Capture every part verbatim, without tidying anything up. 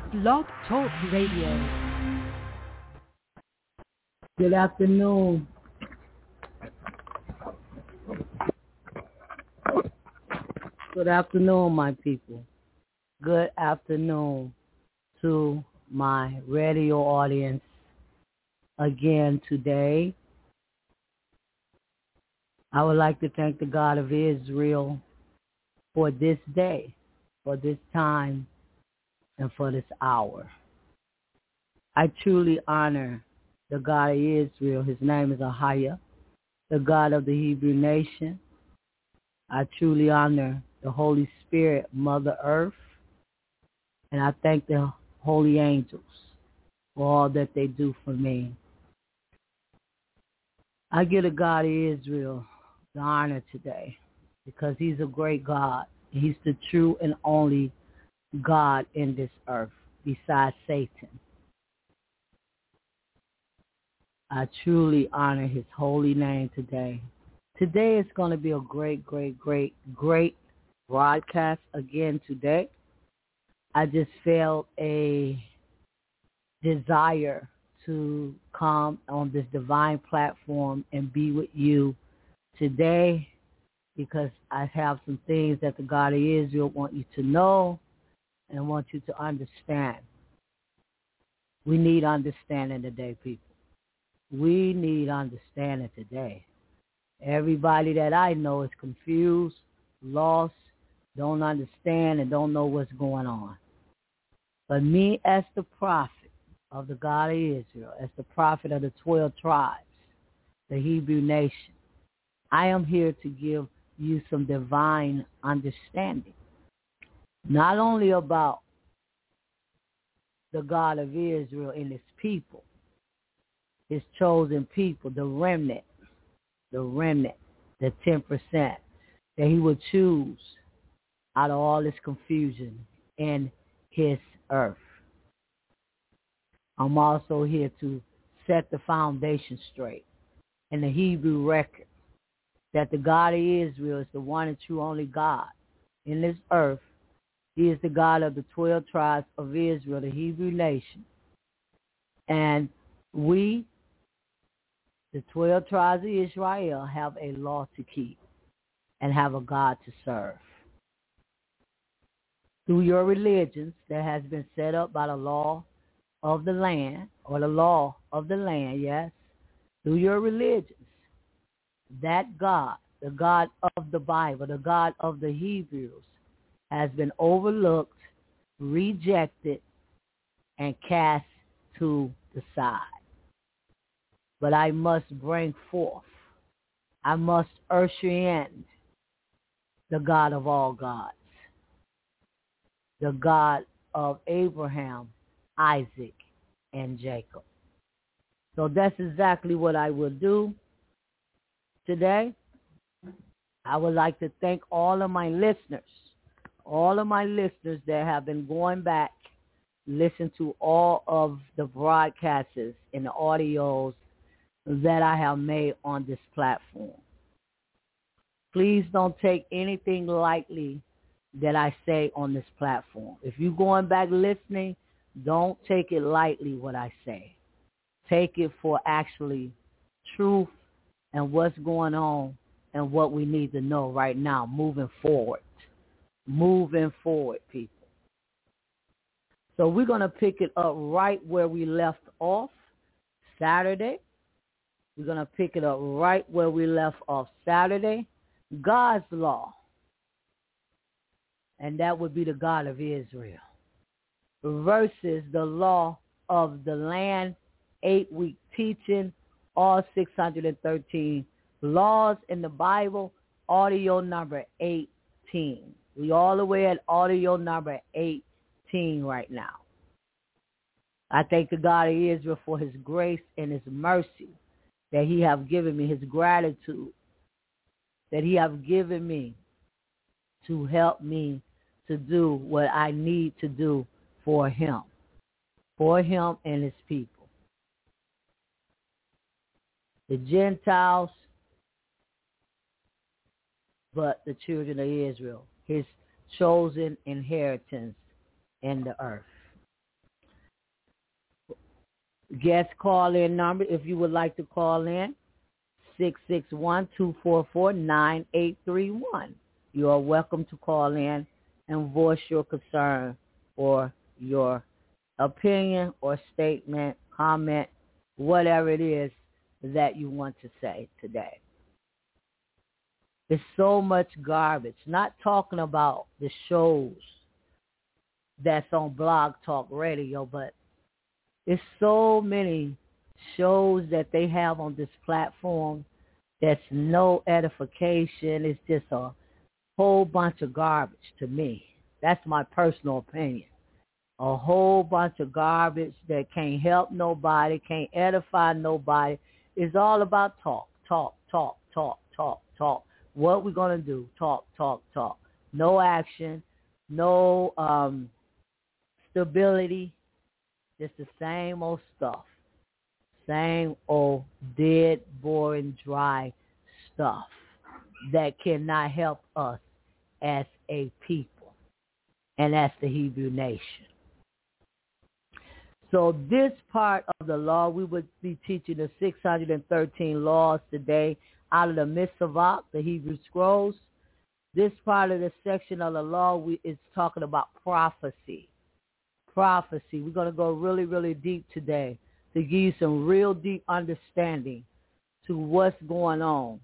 Blog Talk Radio. Good afternoon. Good afternoon, my people. Good afternoon to my radio audience again today. I would like to thank the God of Israel for this day, for this time, and for this hour. I truly honor the God of Israel. His name is Ahia, the God of the Hebrew nation. I truly honor the Holy Spirit, Mother Earth, and I thank the holy angels for all that they do for me. I give the God of Israel the honor today because he's a great God. He's the true and only God in this earth besides Satan. I truly honor his holy name today. Today is going to be a great, great, great, great broadcast again today. I just felt a desire to come on this divine platform and be with you today because I have some things that the God of Israel want you to know and want you to understand. We need understanding today, people. We need understanding today. Everybody that I know is confused, lost, don't understand, and don't know what's going on. But me as the prophet of the God of Israel, as the prophet of the twelve tribes, the Hebrew nation, I am here to give you some divine understanding. Not only about the God of Israel and his people, his chosen people, the remnant, the remnant, the ten percent that he would choose out of all this confusion in his earth. I'm also here to set the foundation straight in the Hebrew record that the God of Israel is the one and true only God in this earth. He is the God of the twelve tribes of Israel, the Hebrew nation. And we, the twelve tribes of Israel, have a law to keep and have a God to serve. Through your religions that has been set up by the law of the land, or the law of the land, yes, through your religions, that God, the God of the Bible, the God of the Hebrews, has been overlooked, rejected, and cast to the side. But I must bring forth, I must usher in the God of all gods, the God of Abraham, Isaac, and Jacob. So that's exactly what I will do today. I would like to thank all of my listeners, all of my listeners that have been going back, listen to all of the broadcasts and the audios that I have made on this platform. Please don't take anything lightly that I say on this platform. If you're going back listening, don't take it lightly what I say. Take it for actually truth and what's going on and what we need to know right now, moving forward. Moving forward, people. So we're going to pick it up right where we left off Saturday. We're going to pick it up right where we left off Saturday. God's law. And that would be the God of Israel. Versus the law of the land, eight-week teaching, all six hundred thirteen laws in the Bible, audio number eighteen. We all the way at audio number eighteen right now. I thank the God of Israel for his grace and his mercy that he have given me, his gratitude that he have given me to help me to do what I need to do for him, for him and his people. The Gentiles, but the children of Israel, his chosen inheritance in the earth. Guest call-in number, if you would like to call in, six six one, two four four, nine eight three one. You are welcome to call in and voice your concern or your opinion or statement, comment, whatever it is that you want to say today. There's so much garbage. Not talking about the shows that's on Blog Talk Radio, but there's so many shows that they have on this platform that's no edification. It's just a whole bunch of garbage to me. That's my personal opinion. A whole bunch of garbage that can't help nobody, can't edify nobody. It's all about talk, talk, talk, talk, talk, talk. What we're going to do, talk, talk, talk. No action, no um, stability, just the same old stuff. Same old dead, boring, dry stuff that cannot help us as a people, and that's the Hebrew nation. So this part of the law, we would be teaching the six hundred thirteen laws today out of the Mitzvot, the Hebrew Scrolls. This part of the section of the law we, is talking about prophecy. Prophecy. We're going to go really, really deep today to give you some real deep understanding to what's going on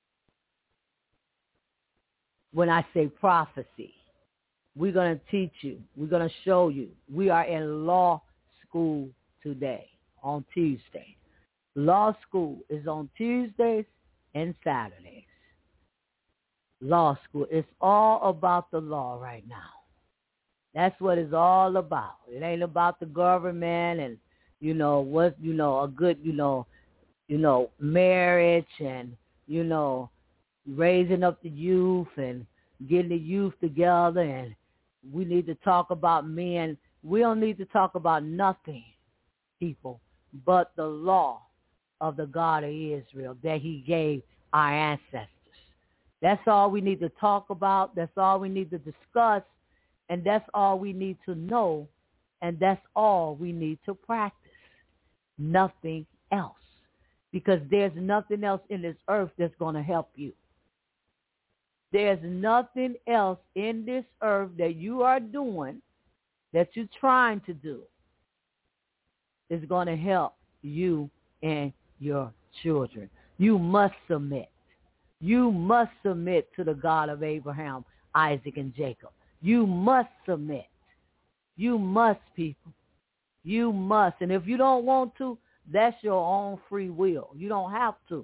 when I say prophecy. We're going to teach you. We're going to show you. We are in law school today on Tuesday. Law school is on Tuesdays and Saturdays. Law school. It's all about the law right now. That's what it's all about. It ain't about the government and, you know, what, you know, a good, you know, you know, marriage and, you know, raising up the youth and getting the youth together. And we need to talk about men. We don't need to talk about nothing, people, but the law of the God of Israel that he gave our ancestors. That's all we need to talk about. That's all we need to discuss. And that's all we need to know. And that's all we need to practice. Nothing else. Because there's nothing else in this earth that's going to help you. There's nothing else in this earth that you are doing, that you're trying to do, is going to help you and your children. You must submit. You must submit to the God of Abraham, Isaac, and Jacob. You must submit. You must, people. You must. And if you don't want to, that's your own free will. You don't have to.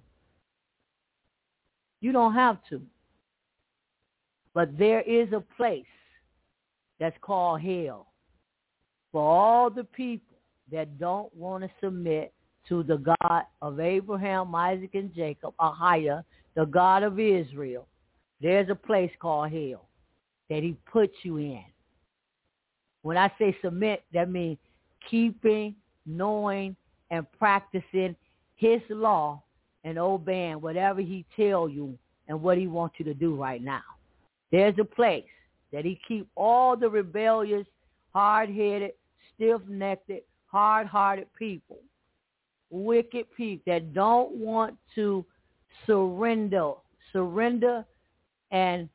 You don't have to. But there is a place that's called hell for all the people that don't want to submit to the God of Abraham, Isaac, and Jacob, Ahia, the God of Israel. There's a place called hell that he puts you in. When I say submit, that means keeping, knowing, and practicing his law and obeying whatever he tells you and what he wants you to do right now. There's a place that he keep all the rebellious, hard-headed, stiff-necked, hard-hearted people, wicked people that don't want to surrender, surrender and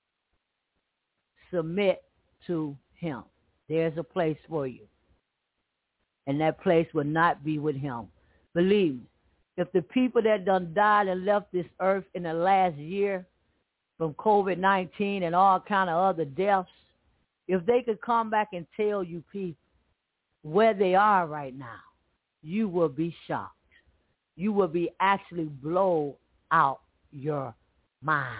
submit to him. There's a place for you. And that place will not be with him. Believe me, if the people that done died and left this earth in the last year from covid nineteen and all kind of other deaths, if they could come back and tell you people where they are right now, you will be shocked. You will be actually blown out your mind.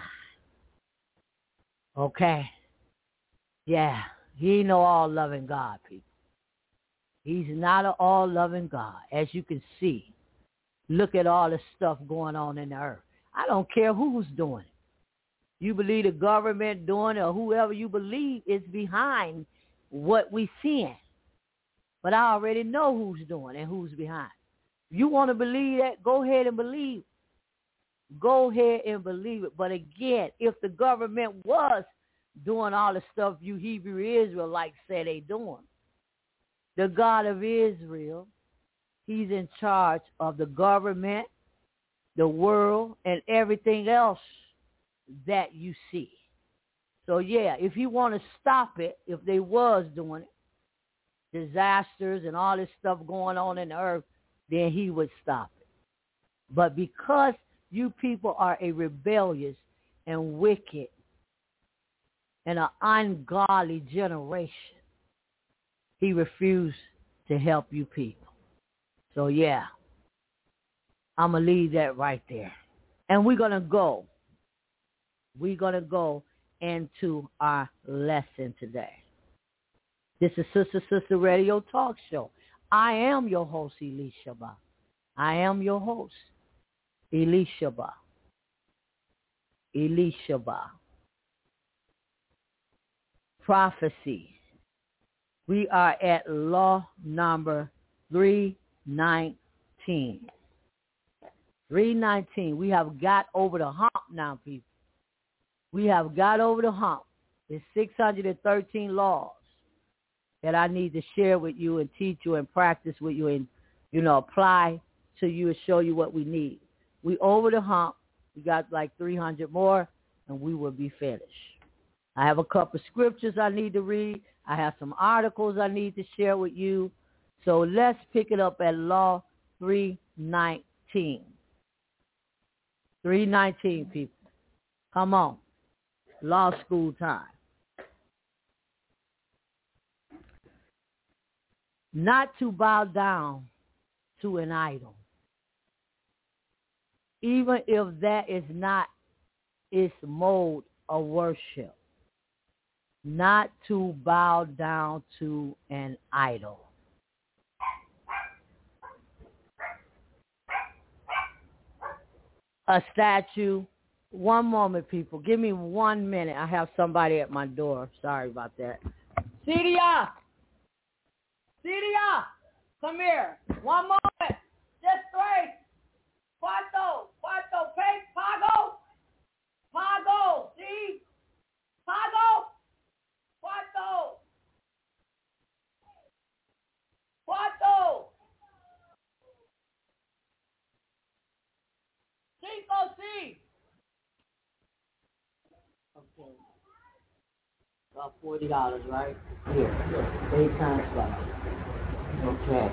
Okay? Yeah, he ain't no all-loving God, people. He's not an all-loving God, as you can see. Look at all the stuff going on in the earth. I don't care who's doing it. You believe the government doing it or whoever you believe is behind what we seeing. But I already know who's doing and who's behind. You want to believe that? Go ahead and believe. Go ahead and believe it. But again, if the government was doing all the stuff you Hebrew Israelites say they doing, the God of Israel He's in charge of the government, the world, and everything else that you see. So, yeah, if you want to stop it, if they was doing it, disasters and all this stuff going on in the earth, then he would stop it. But because you people are a rebellious and wicked and an ungodly generation, he refused to help you people. So, yeah, I'm going to leave that right there. And we're going to go. We're going to go into our lesson today. This is Sister Sister Radio Talk Show. I am your host, Elishaba. I am your host, Elishaba. Elishaba. Prophecy. We are at law number three nineteen. three nineteen. We have got over the hump now, people. We have got over the hump. There's six hundred thirteen laws that I need to share with you and teach you and practice with you and, you know, apply to you and show you what we need. We over the hump. We got like three hundred more, and we will be finished. I have a couple of scriptures I need to read. I have some articles I need to share with you. So let's pick it up at Law three nineteen. three nineteen, people. Come on. Law school time. Not to bow down to an idol, even if that is not its mode of worship. Not to bow down to an idol. A statue. One moment, people. Give me one minute. I have somebody at my door. Sorry about that. Cedia! Cedia! Come here. One moment. Just three. Cuarto. Cuarto. Pay. Pago. Pago. See? Pago. Cuarto. Cuarto. Cinco, sí. Okay. About forty dollars, right? Here. Eight times five. Okay.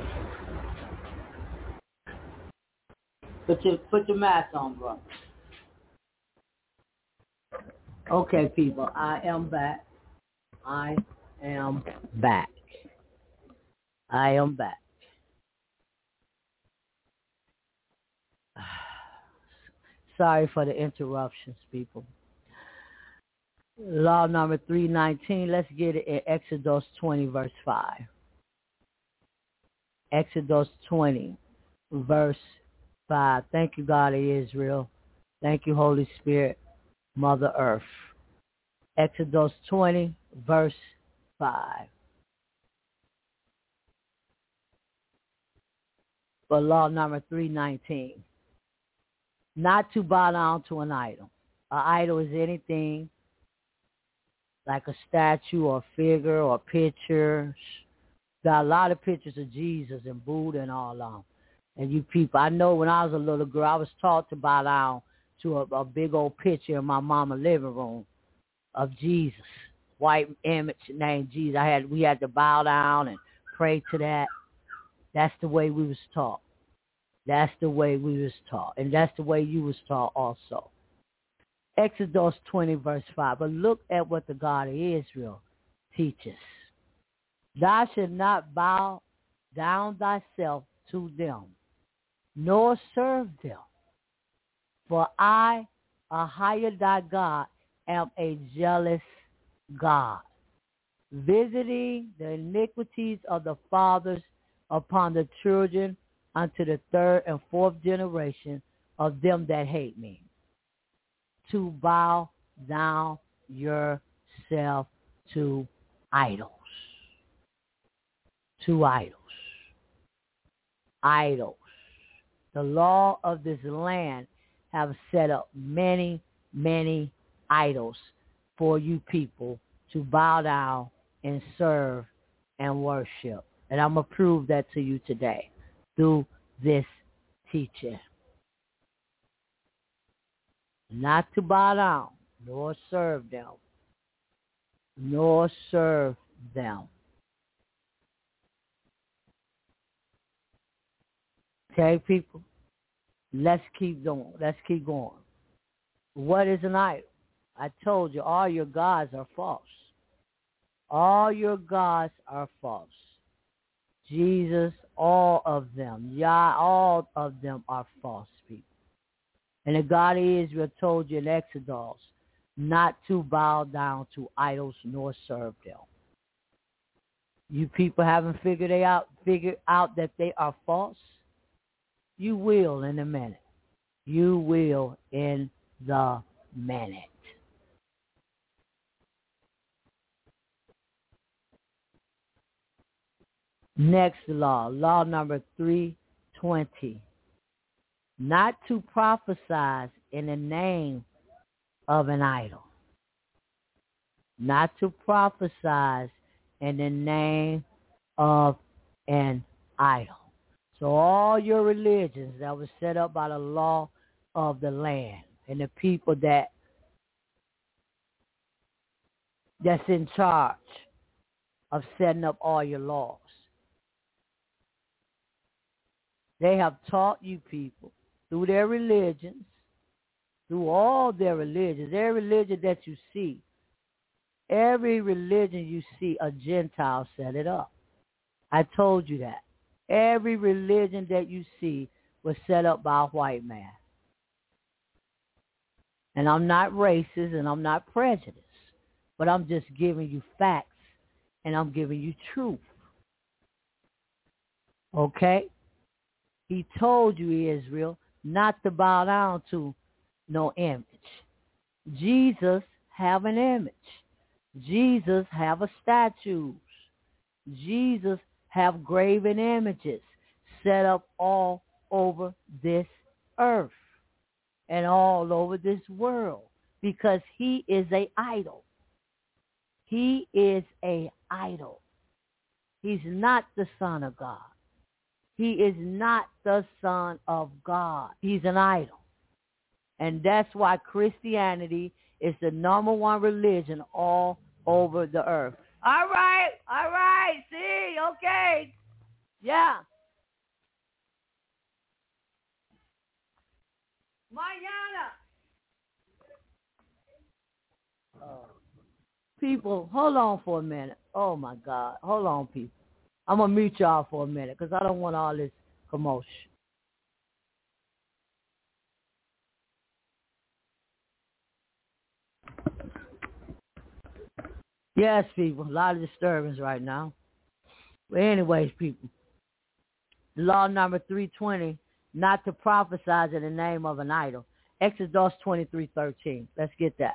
Put your put your mask on, bro. Okay, people. I am back. I am back. I am back. Sorry for the interruptions, people. Law number three nineteen. Let's get it in Exodus twenty, verse five. Exodus twenty, verse five. Thank you, God of Israel. Thank you, Holy Spirit, Mother Earth. Exodus twenty, verse five. For law number three nineteen. Not to bow down to an idol. An idol is anything like a statue or a figure or a picture. Got a lot of pictures of Jesus and Buddha and all on. And you people, I know when I was a little girl, I was taught to bow down to a, a big old picture in my mama's living room of Jesus, white image named Jesus. I had we had to bow down and pray to that. That's the way we was taught. That's the way we was taught. And that's the way you was taught also. Exodus twenty, verse five. But look at what the God of Israel teaches. Thou shalt not bow down thyself to them, nor serve them. For I, Ahia thy God, am a jealous God, visiting the iniquities of the fathers upon the children unto the third and fourth generation of them that hate me, to bow down yourself to idols. To idols. Idols. The law of this land have set up many, many idols for you people to bow down and serve and worship. And I'm going to prove that to you today. through this teaching. Not to bow down, nor serve them, nor serve them. Okay, people? Let's keep going. Let's keep going. What is an idol? I told you, all your gods are false. All your gods are false. Jesus, all of them, Yah, all of them are false people. And the God of Israel told you in Exodus not to bow down to idols nor serve them. You people haven't figured they out, figured out that they are false? You will in a minute. You will in the minute. Next law, law number three twenty. Not to prophesy in the name of an idol. Not to prophesy in the name of an idol. So all your religions that were set up by the law of the land and the people that that's in charge of setting up all your laws, they have taught you people through their religions, through all their religions, every religion that you see, every religion you see, a Gentile set it up. I told you that. Every religion that you see was set up by a white man. And I'm not racist and I'm not prejudiced, but I'm just giving you facts and I'm giving you truth. Okay? He told you, Israel, not to bow down to no image. Jesus have an image. Jesus have a statues. Jesus have graven images set up all over this earth and all over this world because he is an idol. He is an idol. He's not the Son of God. He is not the Son of God. He's an idol. And that's why Christianity is the number one religion all over the earth. All right, all right, see, okay. Yeah. Mañana. Oh. People, hold on for a minute. Oh, my God. Hold on, people. I'm going to mute y'all for a minute because I don't want all this commotion. Yes, people, a lot of disturbance right now. But anyways, people, law number three twenty, not to prophesy in the name of an idol. Exodus twenty-three thirteen. Let's get that.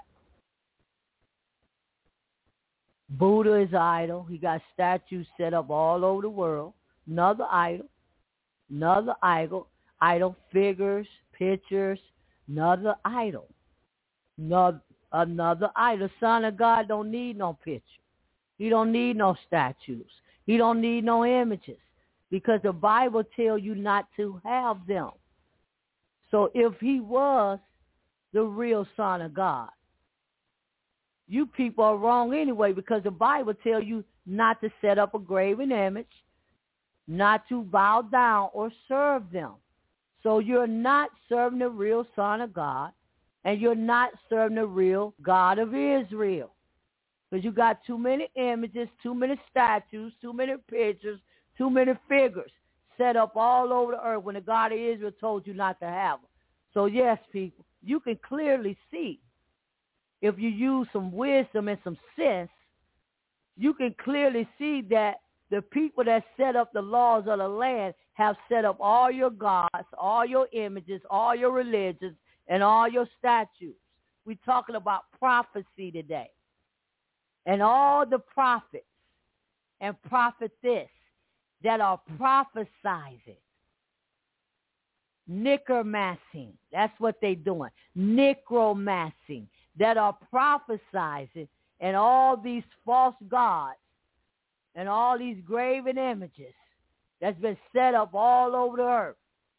Buddha is an idol. He got statues set up all over the world. Another idol. Another idol. Idol figures, pictures. Another idol. Another, another idol. Son of God don't need no picture. He don't need no statues. He don't need no images because the Bible tells you not to have them. So if he was the real Son of God, you people are wrong anyway because the Bible tells you not to set up a graven image, not to bow down or serve them. So you're not serving the real Son of God, and you're not serving the real God of Israel. Because you got too many images, too many statues, too many pictures, too many figures set up all over the earth when the God of Israel told you not to have them. So yes, people, you can clearly see, if you use some wisdom and some sense, you can clearly see that the people that set up the laws of the land have set up all your gods, all your images, all your religions, and all your statues. We're talking about prophecy today. And all the prophets and prophetess that are prophesying, necromancing, that's what they're doing, necromancing, that are prophesying, and all these false gods and all these graven images that's been set up all over the earth.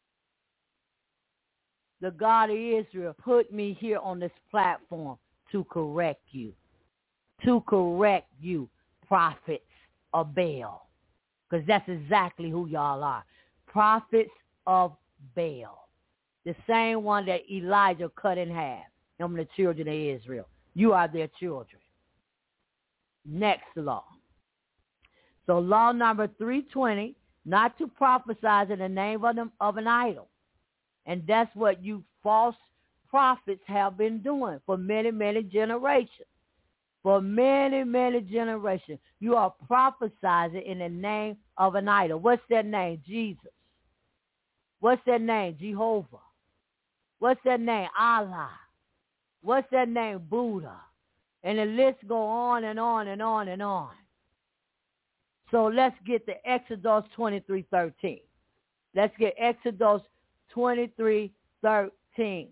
The God of Israel put me here on this platform to correct you. To correct you, prophets of Baal. Because that's exactly who y'all are. Prophets of Baal. The same one that Elijah cut in half. Them the children of Israel. You are their children. Next law. So law number three twenty, not to prophesy in the name of, them, of an idol. And that's what you false prophets have been doing for many, many generations. For many, many generations. You are prophesying in the name of an idol. What's that name? Jesus. What's that name? Jehovah. What's that name? Allah. What's that name? Buddha. And the list go on and on and on and on. So let's get to Exodus twenty-three thirteen. Let's get Exodus twenty-three thirteen.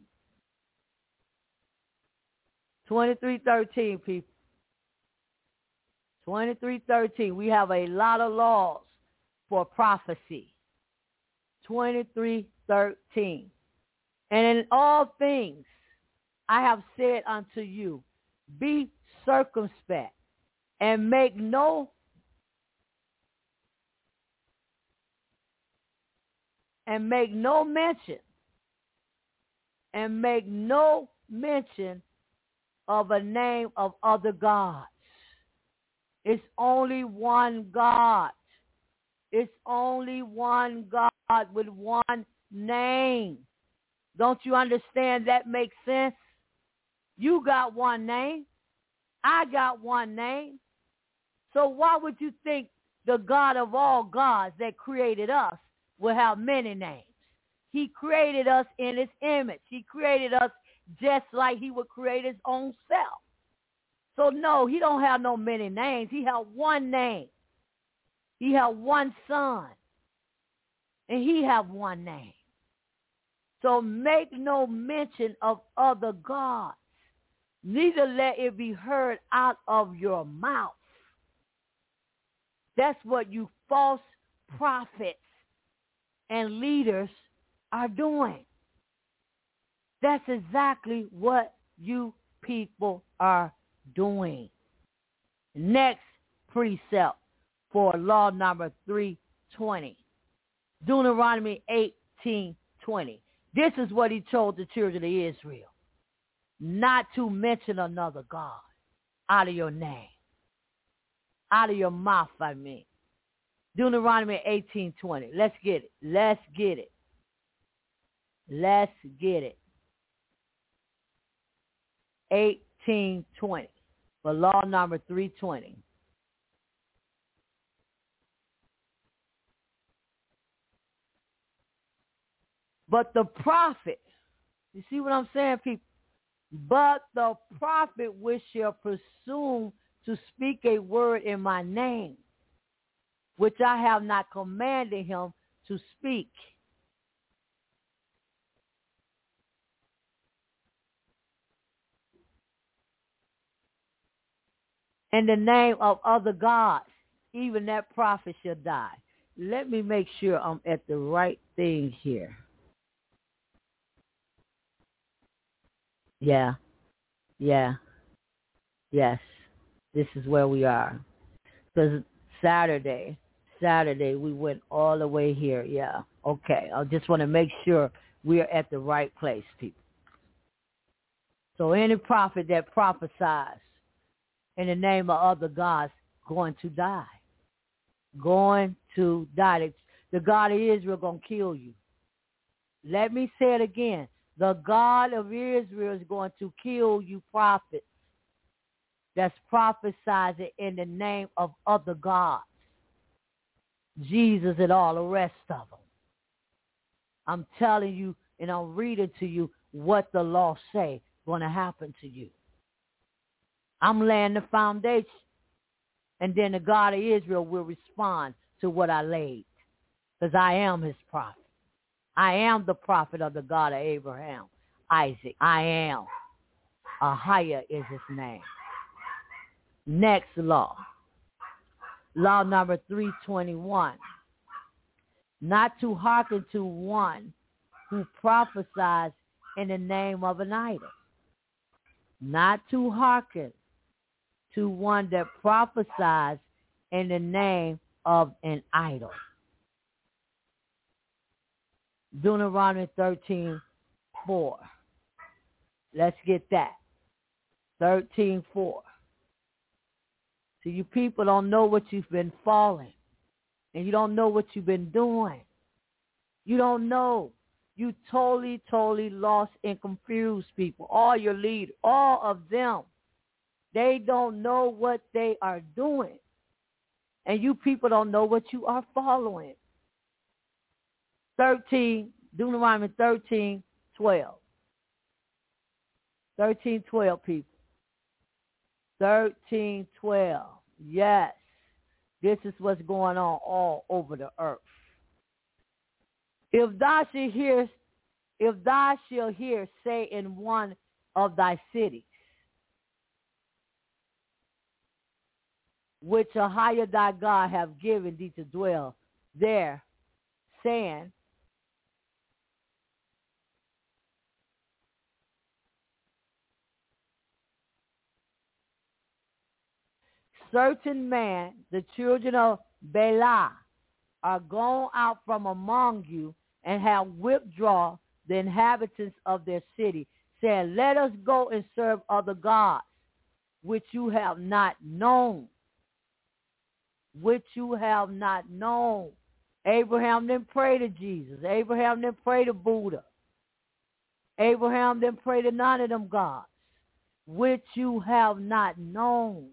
twenty-three thirteen, people. twenty-three thirteen. We have a lot of laws for prophecy. twenty-three thirteen. And in all things I have said unto you, be circumspect and make no and make no mention and make no mention of a name of other gods. It's only one God. It's only one God with one name. Don't you understand that makes sense? You got one name. I got one name. So why would you think the God of all gods that created us will have many names? He created us in his image. He created us just like he would create his own self. So no, he don't have no many names. He have one name. He have one son. And he have one name. So make no mention of other gods. Neither let it be heard out of your mouth. That's what you false prophets and leaders are doing. That's exactly what you people are doing. Next precept for law number three twenty. Deuteronomy eighteen twenty. This is what he told the children of Israel. Not to mention another God out of your name. Out of your mouth, I mean. Deuteronomy eighteen twenty. Let's get it. Let's get it. Let's get it. eighteen twenty. For law number three twenty. But the prophet, you see what I'm saying, people? But the prophet which shall presume to speak a word in my name, which I have not commanded him to speak. In the name of other gods, even that prophet shall die. Let me make sure I'm at the right thing here. Yeah, yeah, yes, this is where we are. Because Saturday, Saturday we went all the way here, yeah. Okay, I just want to make sure we're at the right place, people. So any prophet that prophesies in the name of other gods going to die. Going to die. The God of Israel going to kill you. Let me say it again. The God of Israel is going to kill you prophets that's prophesizing in the name of other gods. Jesus and all the rest of them. I'm telling you and I'm reading to you what the law say going to happen to you. I'm laying the foundation. And then the God of Israel will respond to what I laid. Because I am his prophet. I am the prophet of the God of Abraham, Isaac. I am. Ahiah is his name. Next law. Law number three twenty-one. not to hearken to one who prophesies in the name of an idol. Not to hearken to one that prophesies in the name of an idol. Deuteronomy thirteen four. Let's get that. thirteen four. So you people don't know what you've been following. And you don't know what you've been doing. You don't know. You totally, totally lost and confused people. All your leaders, all of them. They don't know what they are doing. And you people don't know what you are following. thirteen, Deuteronomy thirteen twelve. thirteen twelve, people. thirteen twelve. Yes. This is what's going on all over the earth. If thou shalt hear, if thou shalt hear say in one of thy cities, which a higher thy God have given thee to dwell there, saying, certain man, the children of Bela, are gone out from among you and have withdrawn the inhabitants of their city, saying, let us go and serve other gods, which you have not known. Which you have not known. Abraham didn't pray to Jesus. Abraham didn't pray to Buddha. Abraham didn't pray to none of them gods. Which you have not known.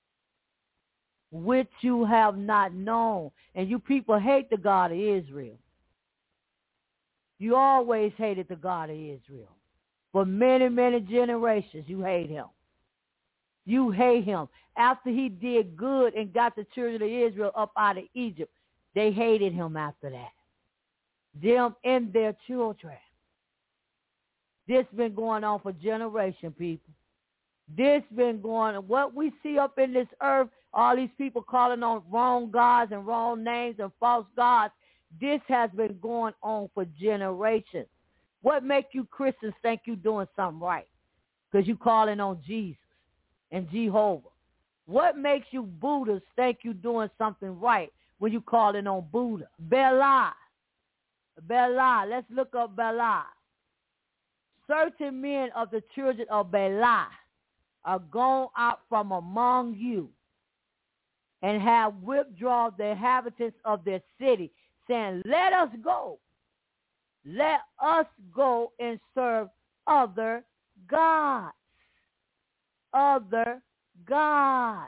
Which you have not known. And you people hate the God of Israel. You always hated the God of Israel. For many, many generations, you hate him. You hate him. After he did good and got the children of Israel up out of Egypt, they hated him after that. Them and their children. This been going on for generations, people. This been going on. What we see up in this earth, all these people calling on wrong gods and wrong names and false gods, this has been going on for generations. What make you Christians think you doing something right? Because you calling on Jesus and Jehovah. What makes you Buddhists think you doing something right when you calling on Buddha? Bela. Bela. Let's look up Bela. Certain men of the children of Bela are gone out from among you and have withdrawn the inhabitants of their city, saying, let us go. Let us go and serve other gods. Other gods.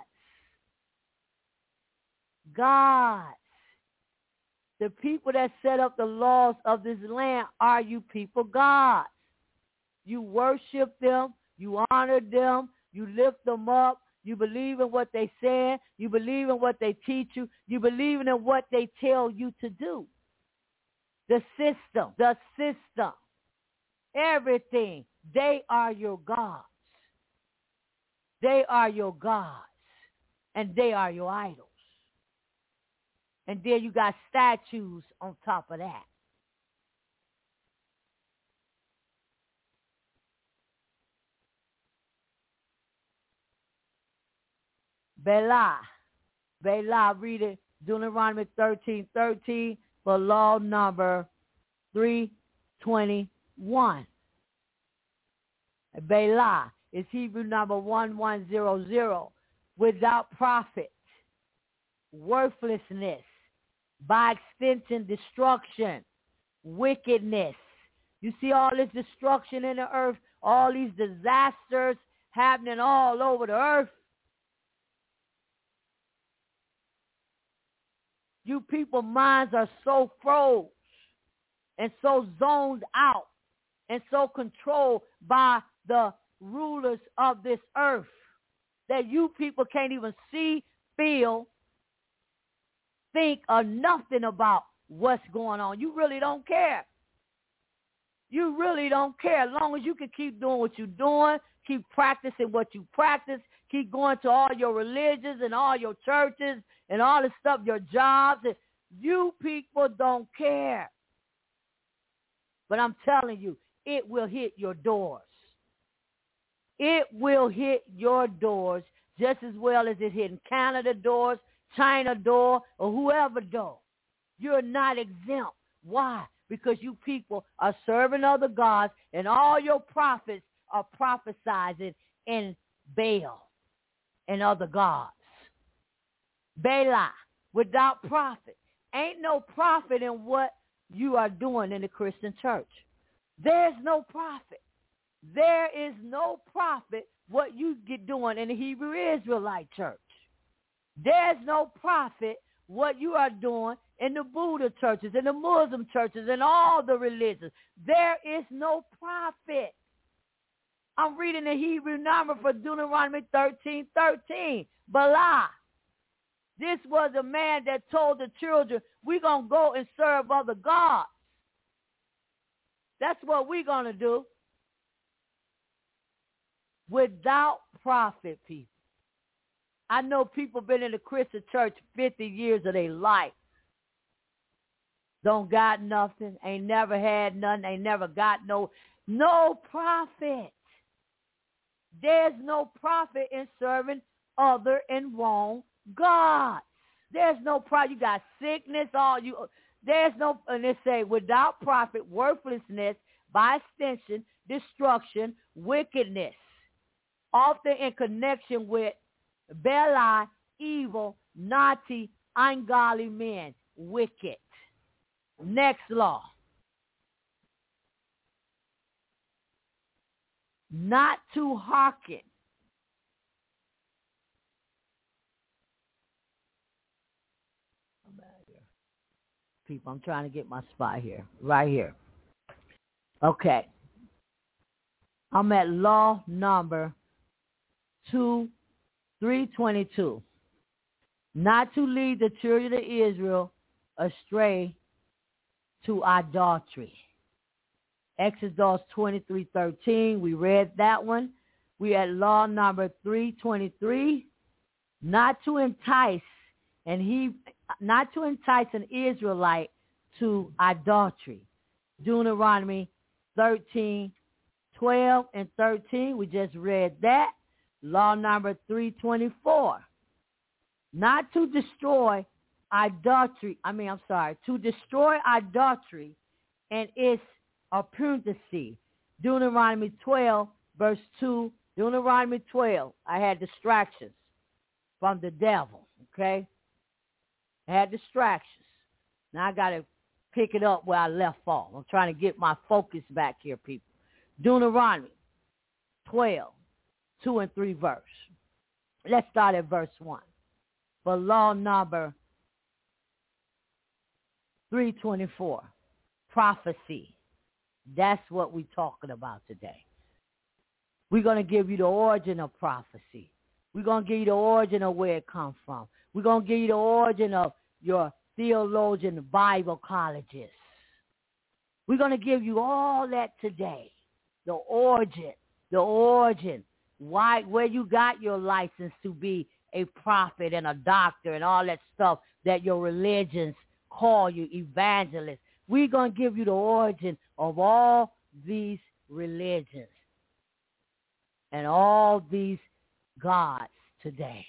Gods. The people that set up the laws of this land are you people gods. You worship them. You honor them. You lift them up. You believe in what they say. You believe in what they teach you. You believe in what they tell you to do. The system. The system. Everything. They are your gods. They are your gods. And they are your idols. And then you got statues on top of that. Bela. Bela, read it. Deuteronomy thirteen thirteen for law number three twenty-one. Bela is Hebrew number one one zero zero. Without profit, worthlessness, by extension, destruction, wickedness. You see all this destruction in the earth, all these disasters happening all over the earth. You people's minds are so froze and so zoned out and so controlled by the rulers of this earth that you people can't even see, feel, think, or nothing about what's going on. You really don't care. You really don't care. As long as you can keep doing what you're doing, keep practicing what you practice, keep going to all your religions and all your churches and all the stuff, your jobs, and You people don't care. But I'm telling you, it will hit your doors. It will hit your doors just as well as it hitting Canada doors, China door, or whoever door. You're not exempt. Why? Because you people are serving other gods, and all your prophets are prophesizing in Baal and other gods. Bala, without profit. Ain't no profit in what you are doing in the Christian church. There's no profit. There is no profit what you get doing in the Hebrew Israelite church. There's no profit what you are doing in the Buddha churches, in the Muslim churches, and all the religions. There is no profit. I'm reading the Hebrew number for Deuteronomy thirteen thirteen. Bala. This was a man that told the children, we're going to go and serve other gods. That's what we're going to do. Without profit, people. I know people been in the Christian church fifty years of their life. Don't got nothing. Ain't never had nothing. Ain't never got no, no profit. There's no profit in serving other and wrong gods. There's no profit. You got sickness, all you. There's no, and they say without profit, worthlessness, by extension, destruction, wickedness. Often in connection with Beli, evil, naughty, ungodly men, wicked. Next law. Not to hearken. People, I'm trying to get my spot here. Right here. Okay. I'm at law number two, three twenty-two. Not to lead the children of Israel astray to idolatry. Exodus twenty-three thirteen. We read that one. We at law number three twenty-three. Not to entice and he not to entice an Israelite to idolatry. Deuteronomy thirteen, twelve, and thirteen. We just read that. Law number three twenty-four. Not to destroy idolatry. I mean, I'm sorry. To destroy idolatry and its appearancy. Deuteronomy twelve, verse two. Deuteronomy twelve. I had distractions from the devil. Okay? I had distractions. Now I got to pick it up where I left off. I'm trying to get my focus back here, people. Deuteronomy twelve, two and three verse. Let's start at verse one. For law number three twenty-four, prophecy. That's what we're talking about today. We're going to give you the origin of prophecy. We're going to give you the origin of where it comes from. We're going to give you the origin of your theologian Bible colleges. We're going to give you all that today. The origin, the origin, why, where you got your license to be a prophet and a doctor and all that stuff that your religions call you, evangelists. We're going to give you the origin of all these religions and all these gods today.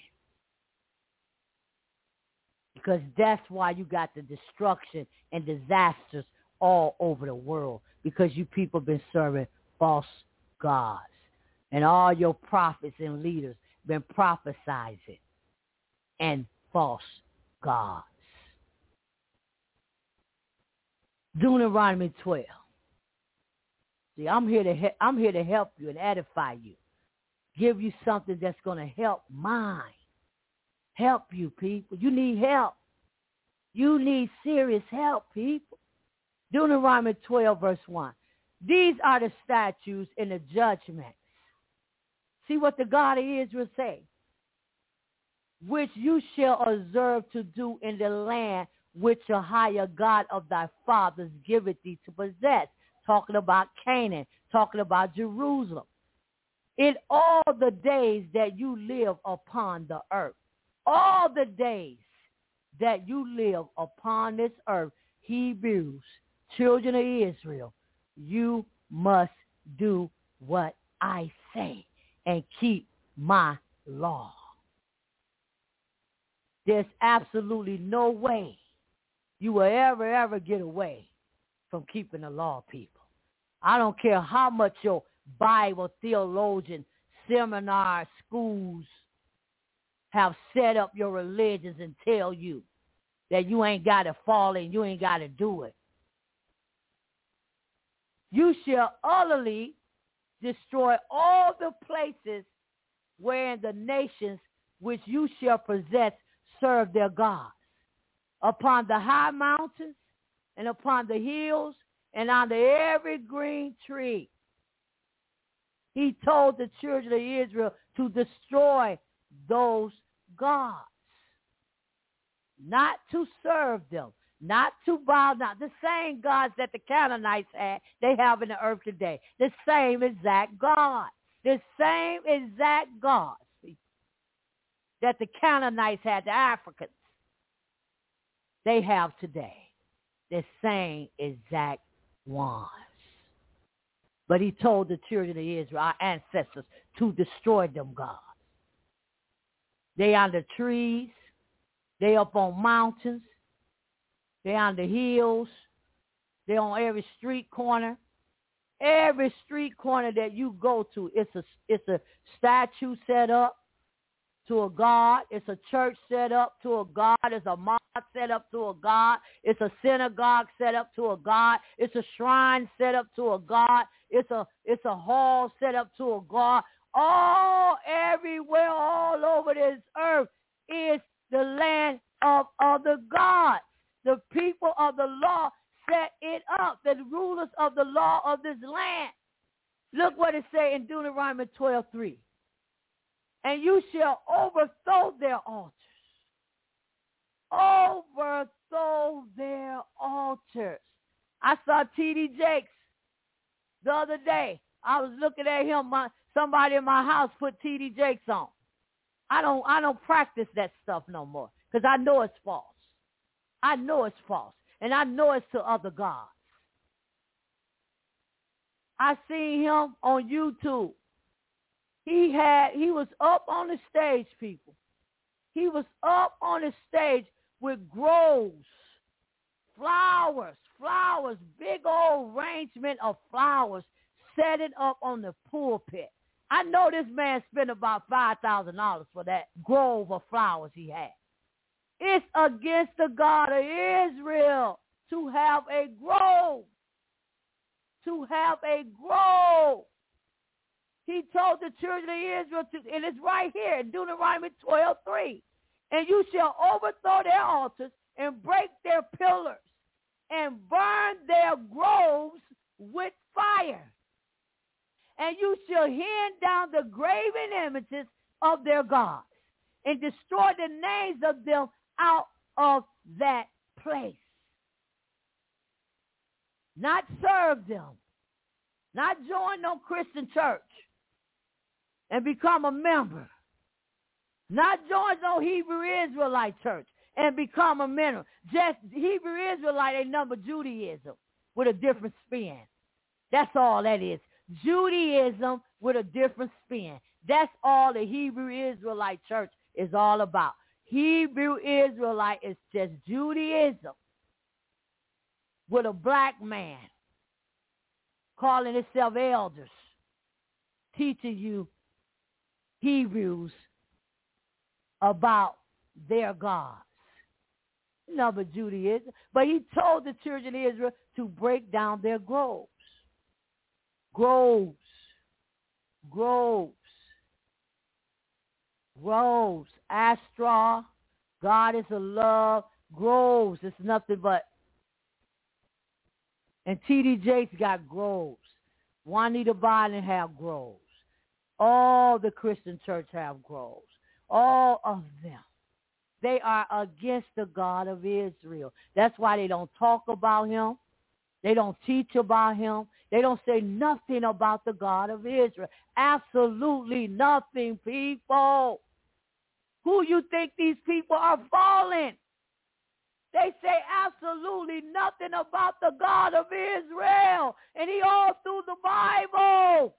Because that's why you got the destruction and disasters all over the world. Because you people been serving false gods. And all your prophets and leaders been prophesizing and false gods. Deuteronomy twelve. See, I'm here to he- I'm here to help you and edify you. Give you something that's going to help mine. Help you, people. You need help. You need serious help, people. Deuteronomy twelve, verse one. These are the statutes and the judgments. See what the God of Israel say. Which you shall observe to do in the land which the higher God of thy fathers giveth thee to possess. Talking about Canaan. Talking about Jerusalem. In all the days that you live upon the earth. All the days that you live upon this earth, Hebrews, children of Israel, you must do what I say and keep my law. There's absolutely no way you will ever, ever get away from keeping the law, people. I don't care how much your Bible theologian seminar schools have set up your religions and tell you that you ain't got to fall in, you ain't got to do it. You shall utterly destroy all the places wherein the nations which you shall possess serve their gods, upon the high mountains and upon the hills and under every green tree. He told the children of Israel to destroy those gods, not to serve them, not to bow down. The same gods that the Canaanites had, they have in the earth today. The same exact God. The same exact gods that the Canaanites had, the Africans, they have today. The same exact ones. But he told the children of Israel, our ancestors, to destroy them gods. They on the trees. They up on mountains. They on the hills. They on every street corner. Every street corner that you go to, it's a, it's a statue set up to a god. It's a church set up to a god. It's a mosque set up to a god. It's a synagogue set up to a god. It's a shrine set up to a god. It's a it's a hall set up to a god. All everywhere, all over this earth is the land of other gods. The people of the law set it up. The rulers of the law of this land. Look what it says in Deuteronomy twelve three. And you shall overthrow their altars. Overthrow their altars. I saw T D Jakes the other day. I was looking at him. My, somebody in my house put T D Jakes on. I don't, I don't practice that stuff no more because I know it's false. I know it's false. And I know it's to other gods. I seen him on YouTube. He had, he was up on the stage, people. He was up on the stage with groves, flowers, flowers, big old arrangement of flowers set it up on the pulpit. I know this man spent about five thousand dollars for that grove of flowers he had. It's against the God of Israel to have a grove. To have a grove. He told the children of Israel, to, and it's right here in Deuteronomy twelve three. And you shall overthrow their altars and break their pillars and burn their groves with fire. And you shall hand down the graven images of their gods and destroy the names of them out of that place. Not serve them. Not join no Christian church and become a member. Not join no Hebrew Israelite church and become a member. Just Hebrew Israelite ain't number Judaism with a different spin. That's all that is. Judaism with a different spin. That's all the Hebrew Israelite church is all about. Hebrew Israelite is just Judaism with a black man calling himself elders, teaching you Hebrews about their gods. No, but Judaism. But he told the children of Israel to break down their groves. Groves. Groves. Groves. Astra. God is a love. Groves. It's nothing but. And T D Jakes got groves. Juanita Biden have groves. All the Christian church have groves. All of them. They are against the God of Israel. That's why they don't talk about him. They don't teach about him. They don't say nothing about the God of Israel. Absolutely nothing, people. Who you think these people are falling? They say absolutely nothing about the God of Israel. And he all through the Bible.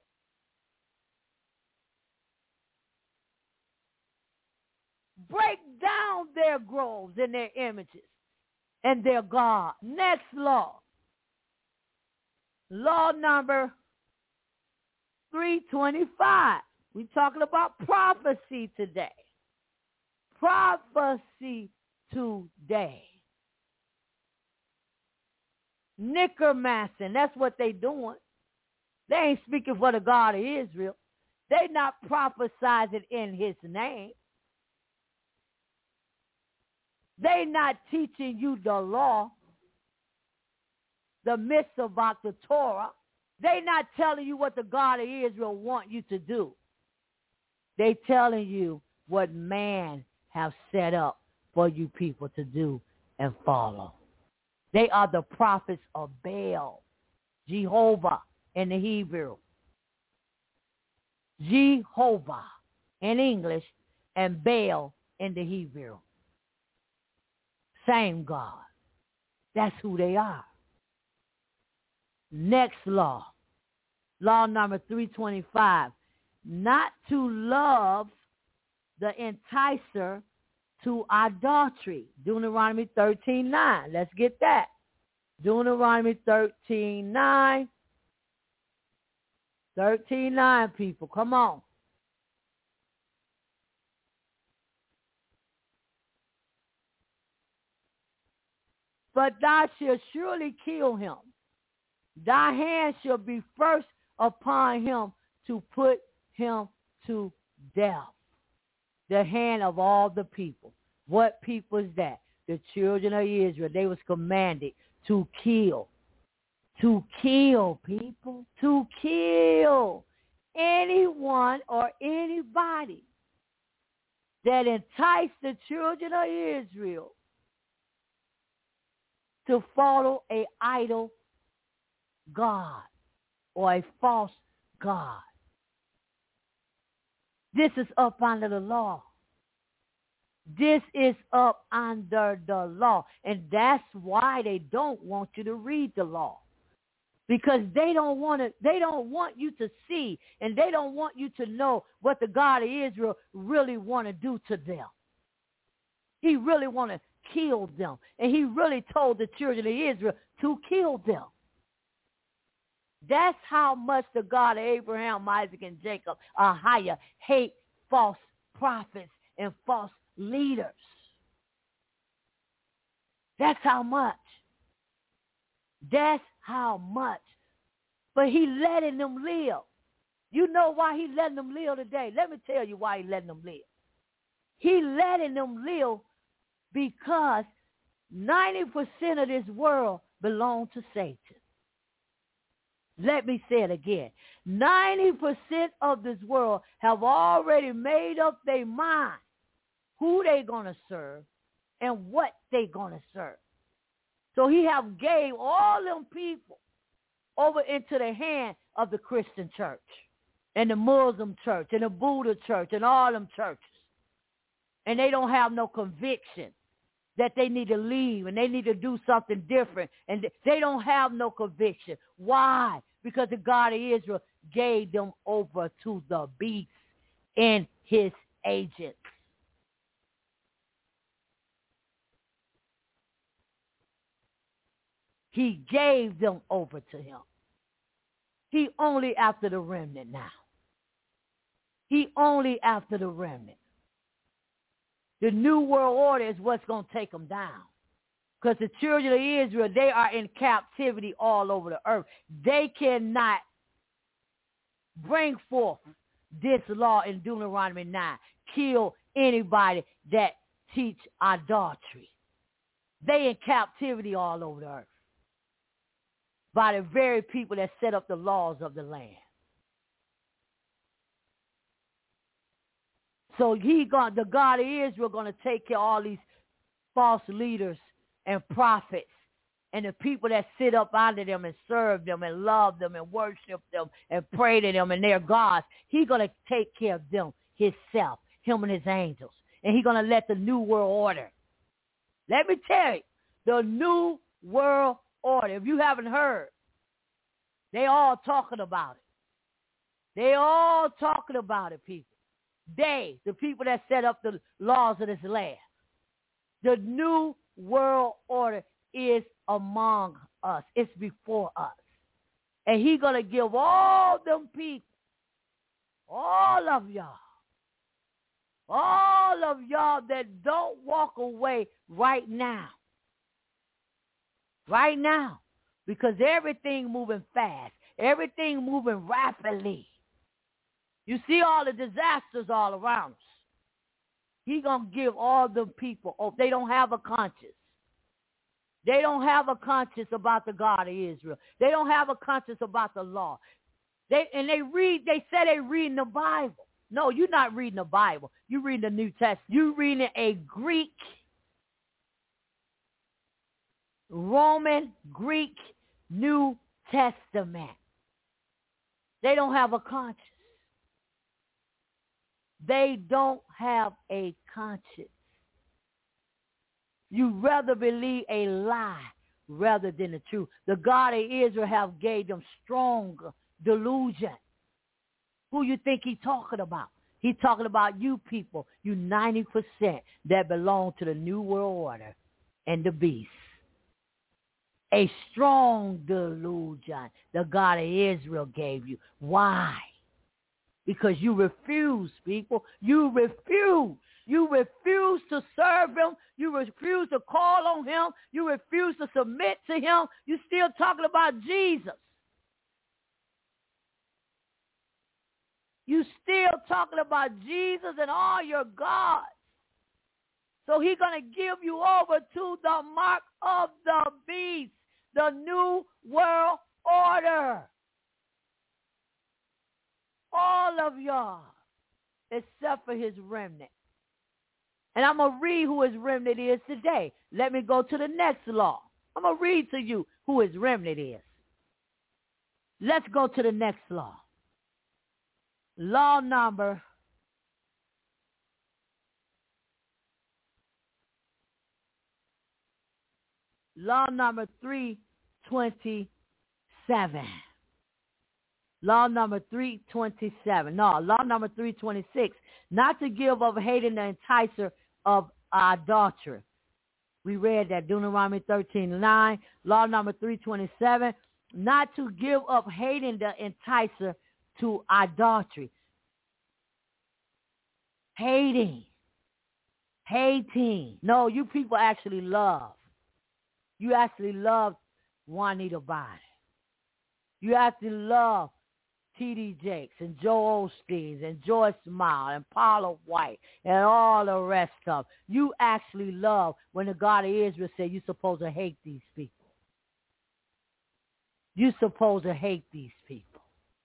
Break down their groves and their images and their God. Next law. Law number three twenty-five. We're talking about prophecy today. Prophecy today. Necromancy, that's what they doing. They ain't speaking for the God of Israel. They not prophesizing in his name. They not teaching you the law, the myths about the Torah. They not telling you what the God of Israel want you to do. They telling you what man have set up for you people to do and follow. They are the prophets of Baal, Jehovah in the Hebrew. Jehovah in English and Baal in the Hebrew. Same God. That's who they are. Next law. Law number three twenty-five. Not to love the enticer to adultery. Deuteronomy thirteen nine. Let's get that. Deuteronomy thirteen nine. thirteen nine, people. Come on. But thou shalt surely kill him. Thy hand shall be first upon him to put him to death. The hand of all the people. What people is that? The children of Israel. They was commanded to kill. To kill, people. To kill anyone or anybody that enticed the children of Israel to follow a idol God or a false God. This is up under the law. This is up under the law. And that's why they don't want you to read the law. Because they don't want to, they don't want you to see, and they don't want you to know what the God of Israel really want to do to them. He really want to kill them. And he really told the children of Israel to kill them. That's how much the God of Abraham, Isaac, and Jacob, Ahijah, hate false prophets and false leaders. That's how much. That's how much. But he letting them live. You know why he letting them live today? Let me tell you why he letting them live. He letting them live because ninety percent of this world belong to Satan. Let me say it again. ninety percent of this world have already made up their mind who they going to serve and what they going to serve. So he have gave all them people over into the hand of the Christian church and the Muslim church and the Buddha church and all them churches. And they don't have no conviction that they need to leave and they need to do something different. And they don't have no conviction. Why? Because the God of Israel gave them over to the beast and his agents. He gave them over to him. He only after the remnant now. He only after the remnant. The new world order is what's going to take them down. Because the children of Israel, they are in captivity all over the earth. They cannot bring forth this law in Deuteronomy nine. Kill anybody that teach idolatry. They in captivity all over the earth by the very people that set up the laws of the land. So he got the God of Israel going to take care of all these false leaders and prophets and the people that sit up under them and serve them and love them and worship them and pray to them and their gods. He's going to take care of them himself, him and his angels. And he's going to let the new world order. Let me tell you, The New World Order. If you haven't heard, they all talking about it. They all talking about it, people. They, the people that set up the laws of this land. The New World Order is among us. It's before us. And he's going to give all them people, all of y'all, all of y'all that don't walk away right now, right now, because everything moving fast, everything moving rapidly. You see all the disasters all around us. He's going to give all the people, oh, they don't have a conscience. They don't have a conscience about the God of Israel. They don't have a conscience about the law. They and they read, they say they reading the Bible. No, you're not reading the Bible. You're reading the New Testament. You're reading a Greek, Roman, Greek New Testament. They don't have a conscience. They don't have a conscience. You rather believe a lie rather than the truth. The God of Israel have gave them strong delusion. Who you think he talking about? He talking about you people, you ninety percent that belong to the New World Order and the beast. A strong delusion the God of Israel gave you. Why? Because you refuse, people. You refuse. You refuse to serve him. You refuse to call on him. You refuse to submit to him. You're still talking about Jesus. You still talking about Jesus and all your gods. So he's going to give you over to the mark of the beast, the New World Order. All of y'all, except for his remnant. And I'm going to read who his remnant is today. Let me go to the next law. I'm going to read to you who his remnant is. Let's go to the next law. Law number Law number three twenty-seven. Law number three twenty-seven. No, law number three twenty-six. Not to give of hating the enticer of adultery. We read that, Deuteronomy thirteen nine. Law number three twenty-seven. Not to give up hating the enticer to adultery. Hating. Hating. No, you people actually love. You actually love Juanita Bynum. You actually love T D Jakes and Joel Osteen and Joyce Meyer and Paula White and all the rest of them. You actually love when the God of Israel said you're supposed to hate these people. You're supposed to hate these people.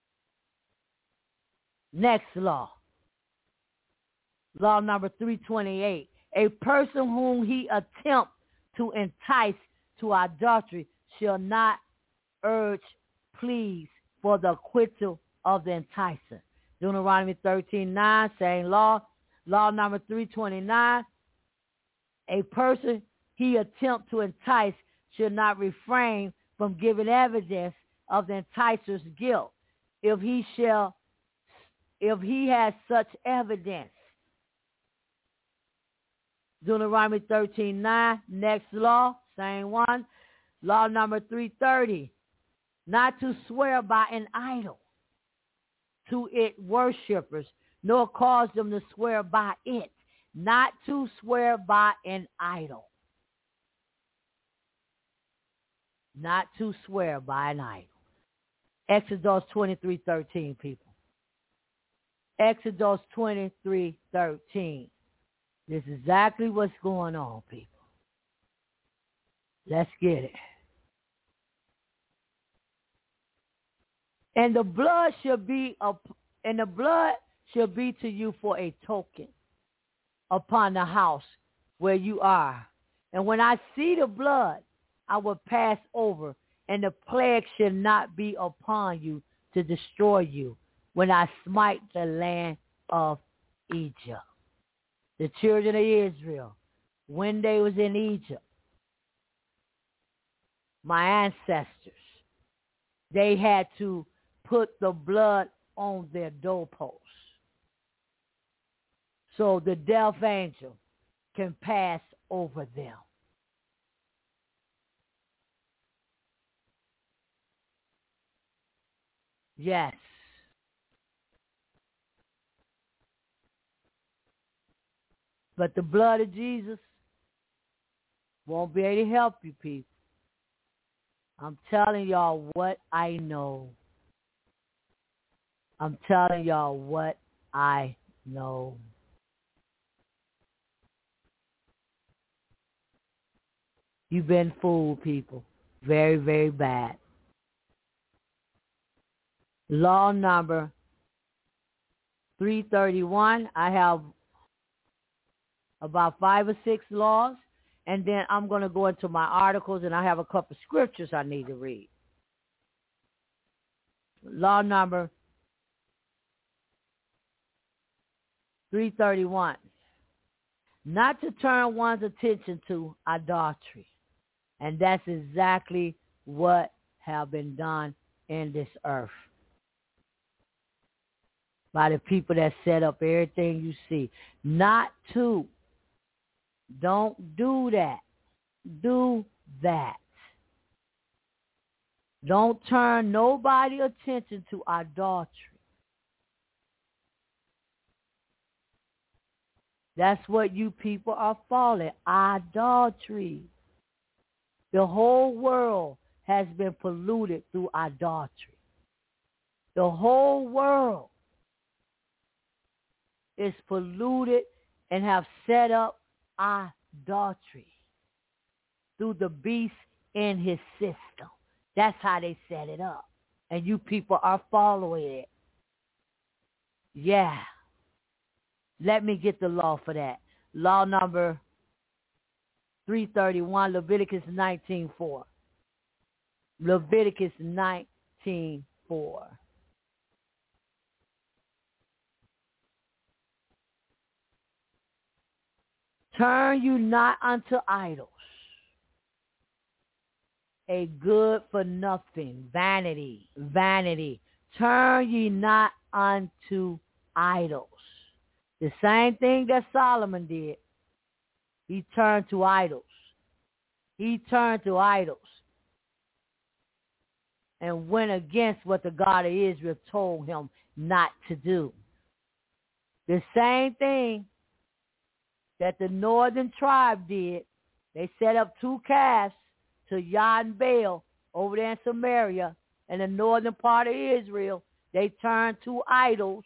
Next law. Law number three twenty-eight. A person whom he attempts to entice to adultery shall not urge pleas for the acquittal of the enticer. Deuteronomy thirteen nine, same law. Law number three twenty-nine. A person he attempt to entice should not refrain from giving evidence of the enticer's guilt if he shall, if he has such evidence. Deuteronomy thirteen nine, next law, same one. Law number three thirty. Not to swear by an idol to its worshippers, nor cause them to swear by it. Not to swear by an idol. Not to swear by an idol. Exodus twenty-three thirteen, people. Exodus twenty-three thirteen. This is exactly what's going on, people. Let's get it. And the blood shall be a, and the blood shall be to you for a token upon the house where you are. And when I see the blood, I will pass over, and the plague shall not be upon you to destroy you when I smite the land of Egypt. The children of Israel, when they was in Egypt, my ancestors, they had to put the blood on their doorposts so the death angel can pass over them. Yes. But the blood of Jesus won't be able to help you people. I'm telling y'all what I know. I'm telling y'all what I know. You've been fooled, people. Very, very bad. Law number three thirty-one. I have about five or six laws, and then I'm going to go into my articles, and I have a couple of scriptures I need to read. Law number three thirty-one. Not to turn one's attention to idolatry. And that's exactly what have been done in this earth by the people that set up everything you see. Not to. Don't do that. Do that. Don't turn nobody's attention to idolatry. That's what you people are falling. Idolatry. The whole world has been polluted through idolatry. The whole world is polluted and have set up idolatry through the beast in his system. That's how they set it up. And you people are following it. Yeah. Let me get the law for that. Law number three thirty-one, Leviticus nineteen four. Leviticus nineteen four. Turn you not unto idols, a good for nothing, vanity, vanity. Turn ye not unto idols. The same thing that Solomon did. He turned to idols. He turned to idols and went against what the God of Israel told him not to do. The same thing that the northern tribe did. They set up two calves to Yah and Baal over there in Samaria and the northern part of Israel. They turned to idols.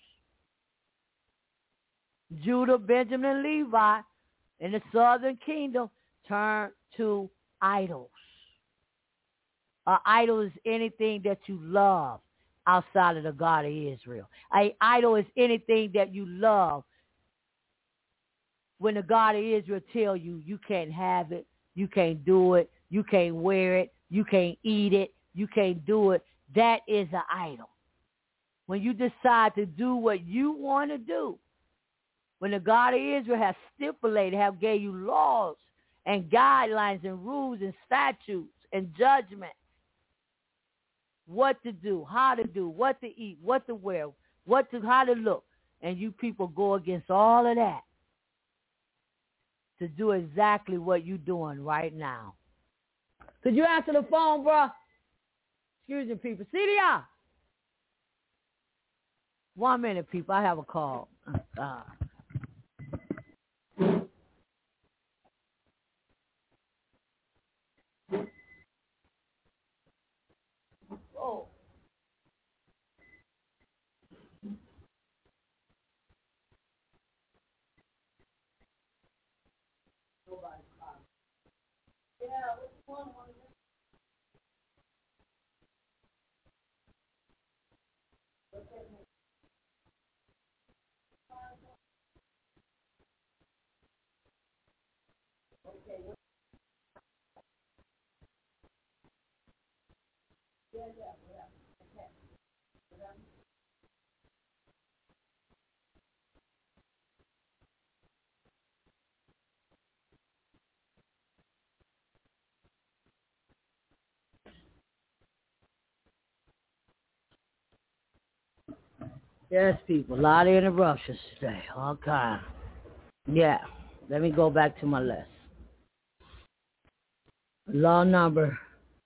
Judah, Benjamin, and Levi in the southern kingdom turned to idols. An idol is anything that you love outside of the God of Israel. An idol is anything that you love when the God of Israel tell you you can't have it, you can't do it, you can't wear it, you can't eat it, you can't do it. That is an idol. When you decide to do what you want to do, when the God of Israel has stipulated, have gave you laws and guidelines and rules and statutes and judgment, what to do, how to do, what to eat, what to wear, what to, how to look, and you people go against all of that to do exactly what you're doing right now. Could you answer the phone, bro? Excuse me, people. C D R. One minute, people. I have a call. Uh, oh. Yeah, what's one on this? Yes, people. A lot of interruptions today. All kind. Yeah. Let me go back to my list. Law number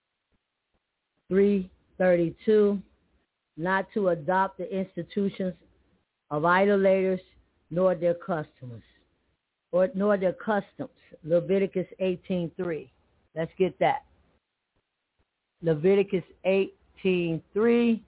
three thirty-two, not to adopt the institutions of idolaters nor their customers, or nor their customs. Leviticus eighteen three. Let's get that. Leviticus eighteen three.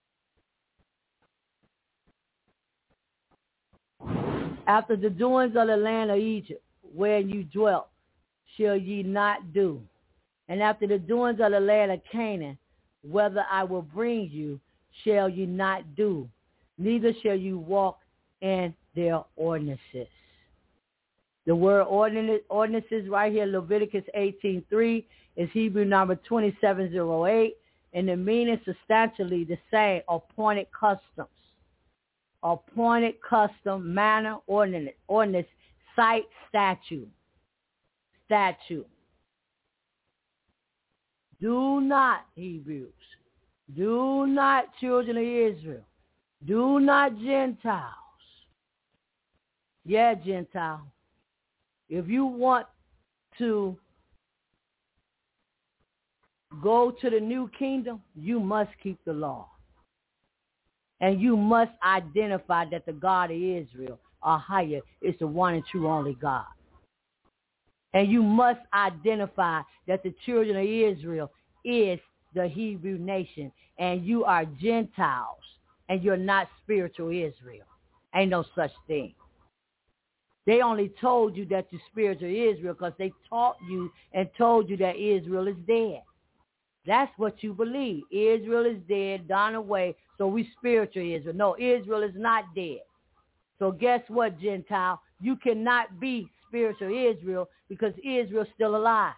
After the doings of the land of Egypt, where you dwelt, shall ye not do. And after the doings of the land of Canaan, whether I will bring you, shall you not do. Neither shall you walk in their ordinances. The word ordinances right here, Leviticus eighteen three, is Hebrew number twenty-seven oh eight, and the meaning is substantially the same, appointed customs. Appointed custom, manner, ordinance, ordinance, site, statute. Statute. Do not, Hebrews, do not, children of Israel, do not Gentiles. Yeah, Gentile. If you want to go to the new kingdom, you must keep the law. And you must identify that the God of Israel, Ahaya, is the one and true only God. And you must identify that the children of Israel is the Hebrew nation, and you are Gentiles, and you're not spiritual Israel. Ain't no such thing. They only told you that you're spiritual Israel because they taught you and told you that Israel is dead. That's what you believe. Israel is dead, gone away, so we spiritual Israel. No, Israel is not dead. So guess what, Gentile? You cannot be spiritual Israel because Israel's still alive.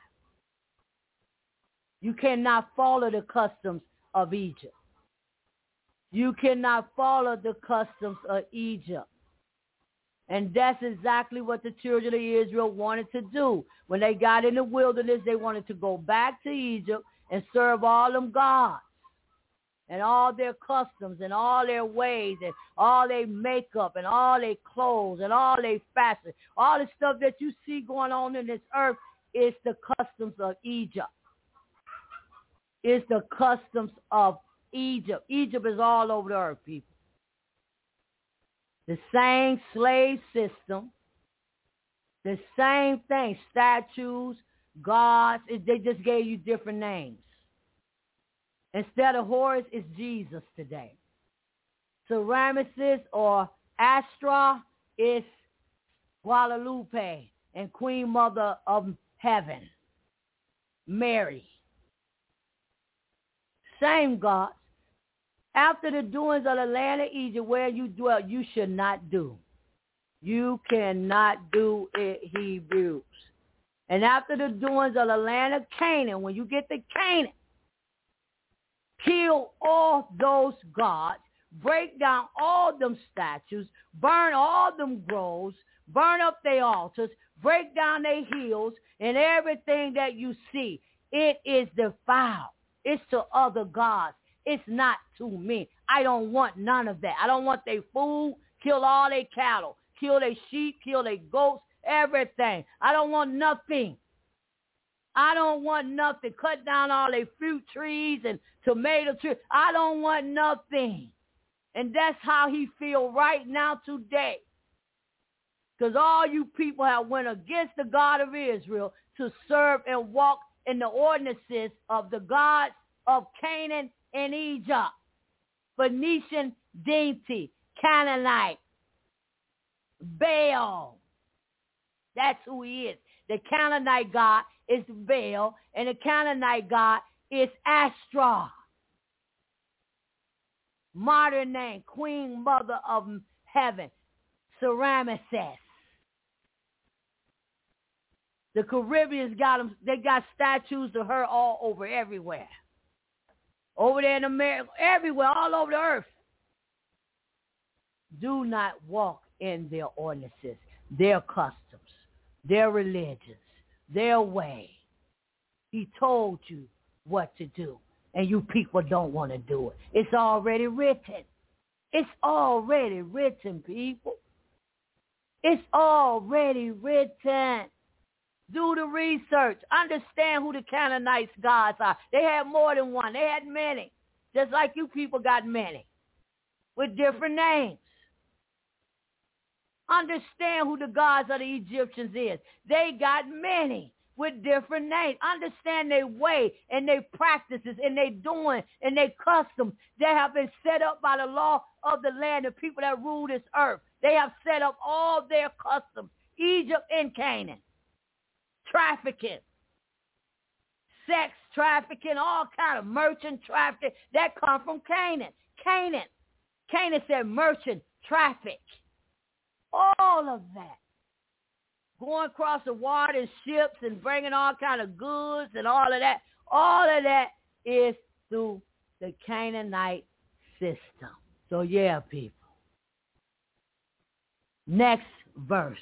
You cannot follow the customs of Egypt. You cannot follow the customs of Egypt. And that's exactly what the children of Israel wanted to do. When they got in the wilderness, they wanted to go back to Egypt and serve all them gods and all their customs and all their ways and all their makeup and all their clothes and all their fashion. All the stuff that you see going on in this earth is the customs of Egypt. It's the customs of Egypt. Egypt is all over the earth, people. The same slave system, the same thing, statues, gods, it, they just gave you different names. Instead of Horus, it's Jesus today. Semiramis or Astra is Guadalupe and Queen Mother of Heaven, Mary. Same gods. After the doings of the land of Egypt where you dwell, you should not do. You cannot do it, Hebrews. And after the doings of the land of Canaan, when you get to Canaan, kill all those gods, break down all them statues, burn all them groves, burn up their altars, break down their hills, and everything that you see. It is defiled. It's to other gods. It's not to me. I don't want none of that. I don't want their food. Kill all their cattle. Kill their sheep. Kill their goats. Everything. I don't want nothing. I don't want nothing. Cut down all their fruit trees and tomato trees. I don't want nothing. And that's how he feel right now today. Because all you people have went against the God of Israel to serve and walk in the ordinances of the gods of Canaan and Egypt. Phoenician deity, Canaanite, Baal. That's who he is. The Canaanite god is Baal, and the Canaanite god is Astra. Modern name, Queen Mother of Heaven, Semiramis. The Caribbeans got them, they got statues of her all over everywhere. Over there in America, everywhere, all over the earth. Do not walk in their ordinances, their customs, their religions, their way. He told you what to do, and you people don't want to do it. It's already written. It's already written, people. It's already written. Do the research. Understand who the Canaanites gods are. They had more than one. They had many. Just like you people got many. With different names. Understand who the gods of the Egyptians is. They got many with different names. Understand their way and their practices and their doing and their customs that have been set up by the law of the land, the people that rule this earth. They have set up all their customs. Egypt and Canaan. Trafficking. Sex trafficking, all kind of merchant trafficking. That come from Canaan. Canaan. Canaan said merchant traffic. All of that. Going across the water in ships and bringing all kind of goods and all of that. All of that is through the Canaanite system. So yeah, people. Next verse.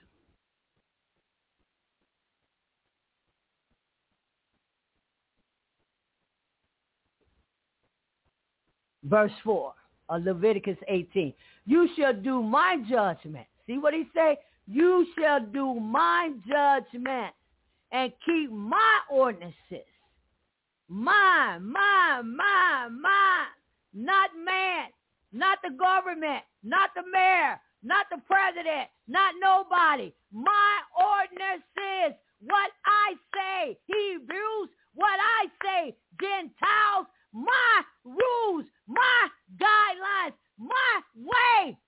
Verse four of Leviticus eighteen. You shall do my judgment. See what he say? You shall do my judgment and keep my ordinances. Mine, mine, mine, mine. Not man, not the government, not the mayor, not the president, not nobody. My ordinances, what I say. Hebrews, what I say. Gentiles, my rules, my guidelines, my way.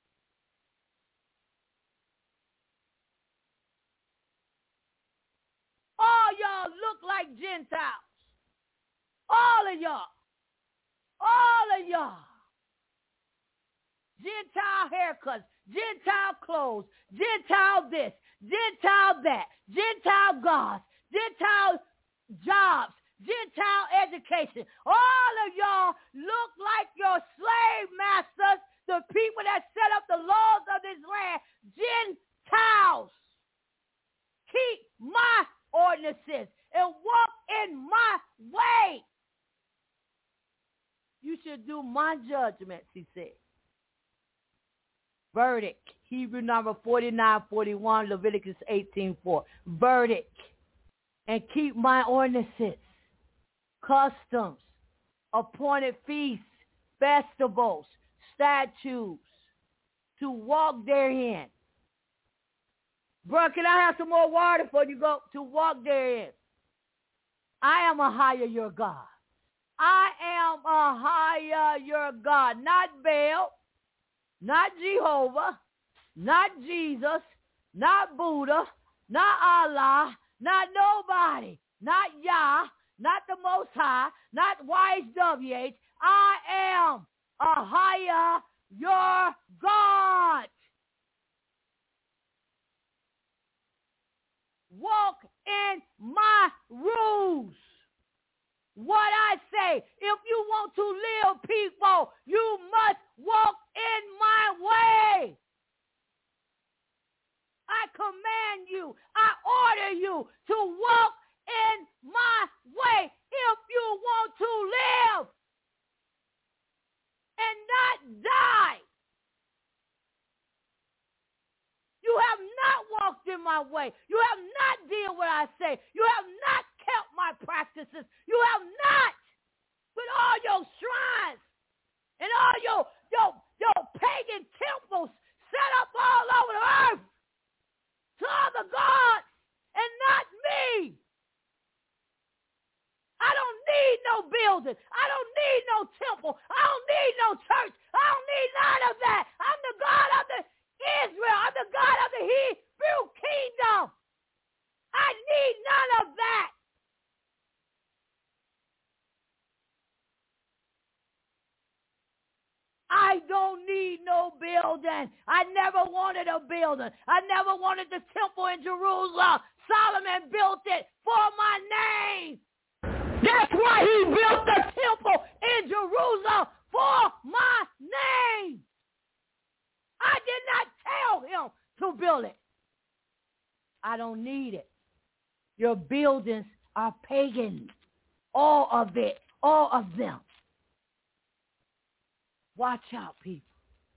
All y'all look like Gentiles. All of y'all. All of y'all. Gentile haircuts, Gentile clothes, Gentile this, Gentile that, Gentile gods, Gentile jobs, Gentile education. All of y'all look like your slave masters, the people that set up the laws of this land. Gentiles. Keep my ordinances and walk in my way. You should do my judgments, he said. Verdict. Hebrew number forty-nine forty-one, Leviticus eighteen four. Verdict. And keep my ordinances, customs, appointed feasts, festivals, statutes, to walk therein. Bro, can I have some more water before you go? To walk therein. I am a higher your God. I am a higher your God. Not Baal, not Jehovah, not Jesus, not Buddha, not Allah, not nobody, not Yah, not the Most High, not Y H W H. I am a higher your God. Walk in my rules. What I say, if you want to live, people, you must walk in my way. I command you, I order you to walk in my way if you want to live and not die. You have not walked in my way. You have not did what I say. You have not kept my practices. You have not put all your shrines and all your, your, your pagan temples set up all over the earth to other gods and not me. I don't need no building. I don't need no temple. I don't need no church. I don't need none of that. I'm the God of the Israel. I'm the God of the Hebrew kingdom. I need none of that. I don't need no building. I never wanted a building. I never wanted the temple in Jerusalem. Solomon built it for my name. That's why he built the temple in Jerusalem for my name. I did not tell him to build it. I don't need it. Your buildings are pagan. All of it. All of them. Watch out, people.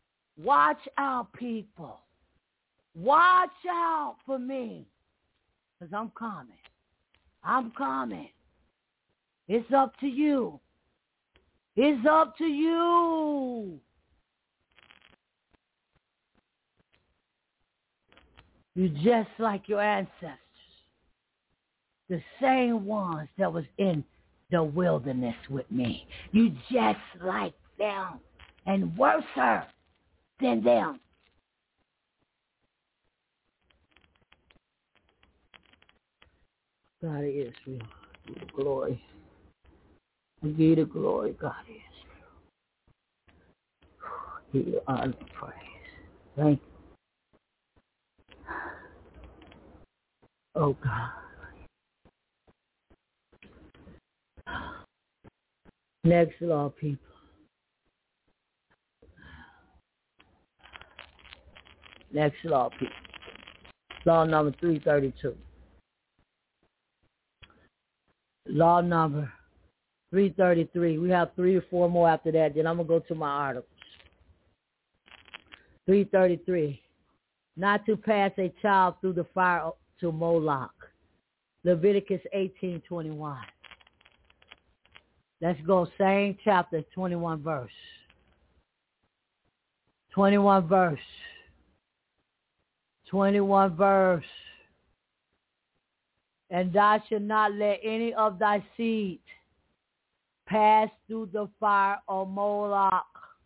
Watch out, people. Watch out for me. Because I'm coming. I'm coming. It's up to you. It's up to you. You just like your ancestors. The same ones that was in the wilderness with me. You just like them. And worse than them. God of Israel, give the glory. We give the glory, God of Israel. Give you honor and praise. Thank you. Oh, God. Next law, people. Next law, people. Law number three thirty-two. Law number three thirty-three. We have three or four more after that. Then I'm going to go to my articles. three thirty-three. Not to pass a child through the fire to Moloch. Leviticus eighteen twenty-one. Let's go. Same chapter, twenty-one verse. twenty-one verse. twenty-one verse. And thou shalt not let any of thy seed pass through the fire of Moloch.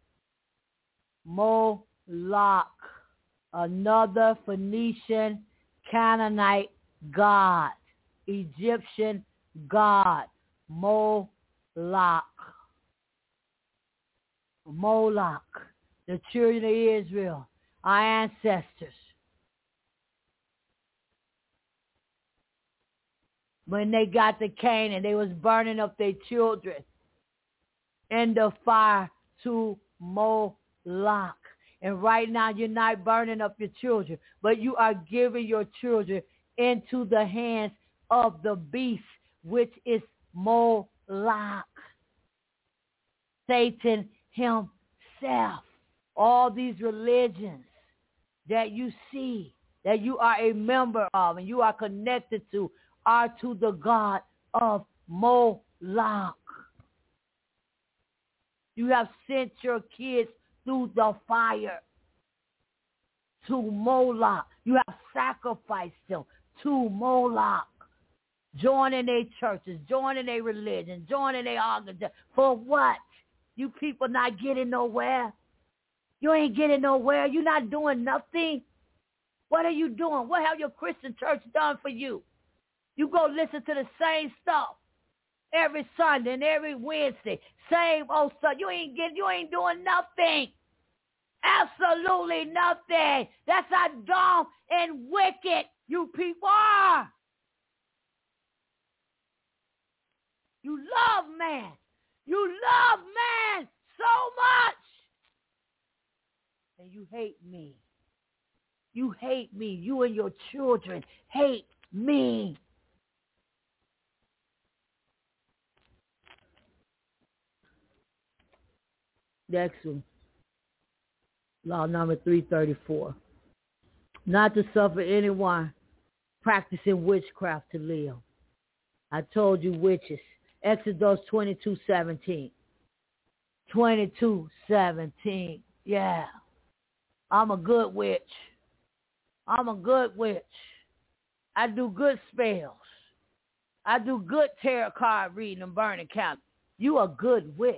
Moloch, another Phoenician, Canaanite god, Egyptian god, Moloch. Moloch, the children of Israel, our ancestors. When they got to Canaan, they was burning up their children in the fire to Moloch. And right now, you're not burning up your children, but you are giving your children into the hands of the beast, which is Moloch. Satan himself. All these religions that you see, that you are a member of and you are connected to, are to the god of Moloch. You have sent your kids through the fire to Moloch. You have sacrificed them to Moloch. Joining their churches, joining their religion, joining their organization. For what? You people not getting nowhere. You ain't getting nowhere. You're not doing nothing. What are you doing? What have your Christian church done for you? You go listen to the same stuff every Sunday and every Wednesday. Same old stuff. You ain't getting, you ain't doing nothing. Absolutely nothing. That's how dumb and wicked you people are. You love man. You love man so much. And you hate me. You hate me. You and your children hate me. Next one. Law number three thirty-four. Not to suffer anyone practicing witchcraft to live. I told you witches. Exodus twenty-two seventeen. twenty-two seventeen. Yeah. I'm a good witch. I'm a good witch. I do good spells. I do good tarot card reading and burning count. You a good witch.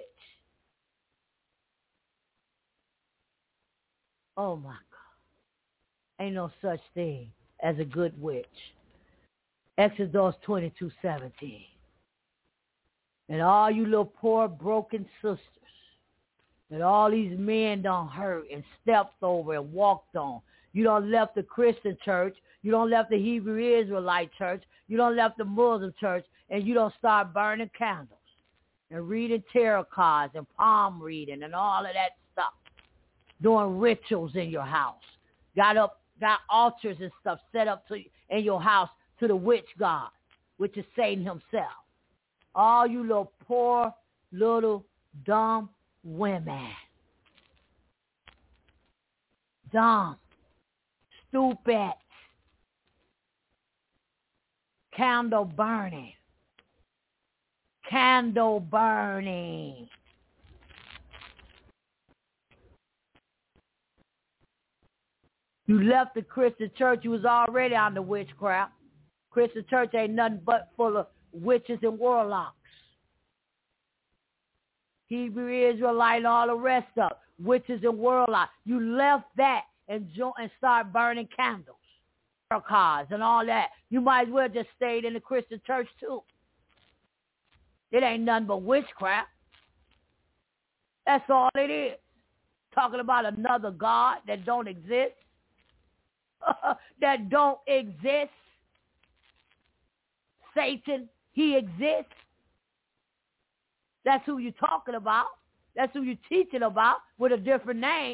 Oh my God. Ain't no such thing as a good witch. Exodus twenty-two seventeen. And all you little poor broken sisters that all these men done hurt and stepped over and walked on. You done left the Christian church. You done left the Hebrew Israelite church. You done left the Muslim church. And you done start burning candles and reading tarot cards and palm reading and all of that stuff. Doing rituals in your house. Got up, got altars and stuff set up to in your house to the witch god, which is Satan himself. All you little poor, little, dumb women. dumb, stupid, candle burning, candle burning. You left the Christian church, you was already on the witchcraft. Christian church ain't nothing but full of witches and warlocks. Hebrew Israelite and all the rest of it, witches and warlocks. You left that and jo- and start burning candles, cars and all that. You might as well just stayed in the Christian church too. It ain't nothing but witchcraft. That's all it is. Talking about another God that don't exist. that don't exist. Satan, he exists. That's who you're talking about. That's who you're teaching about with a different name.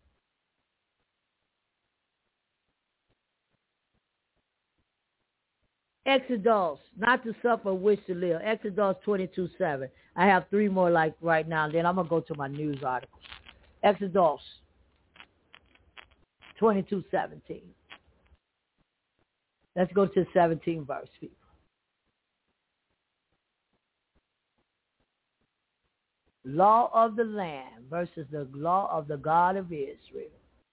Exodus, not to suffer, wish to live. Exodus twenty-two seven. I have three more like right now. Then I'm going to go to my news articles. Exodus twenty-two seventeen. Let's go to the seventeenth verse, people. Law of the land versus the law of the God of Israel.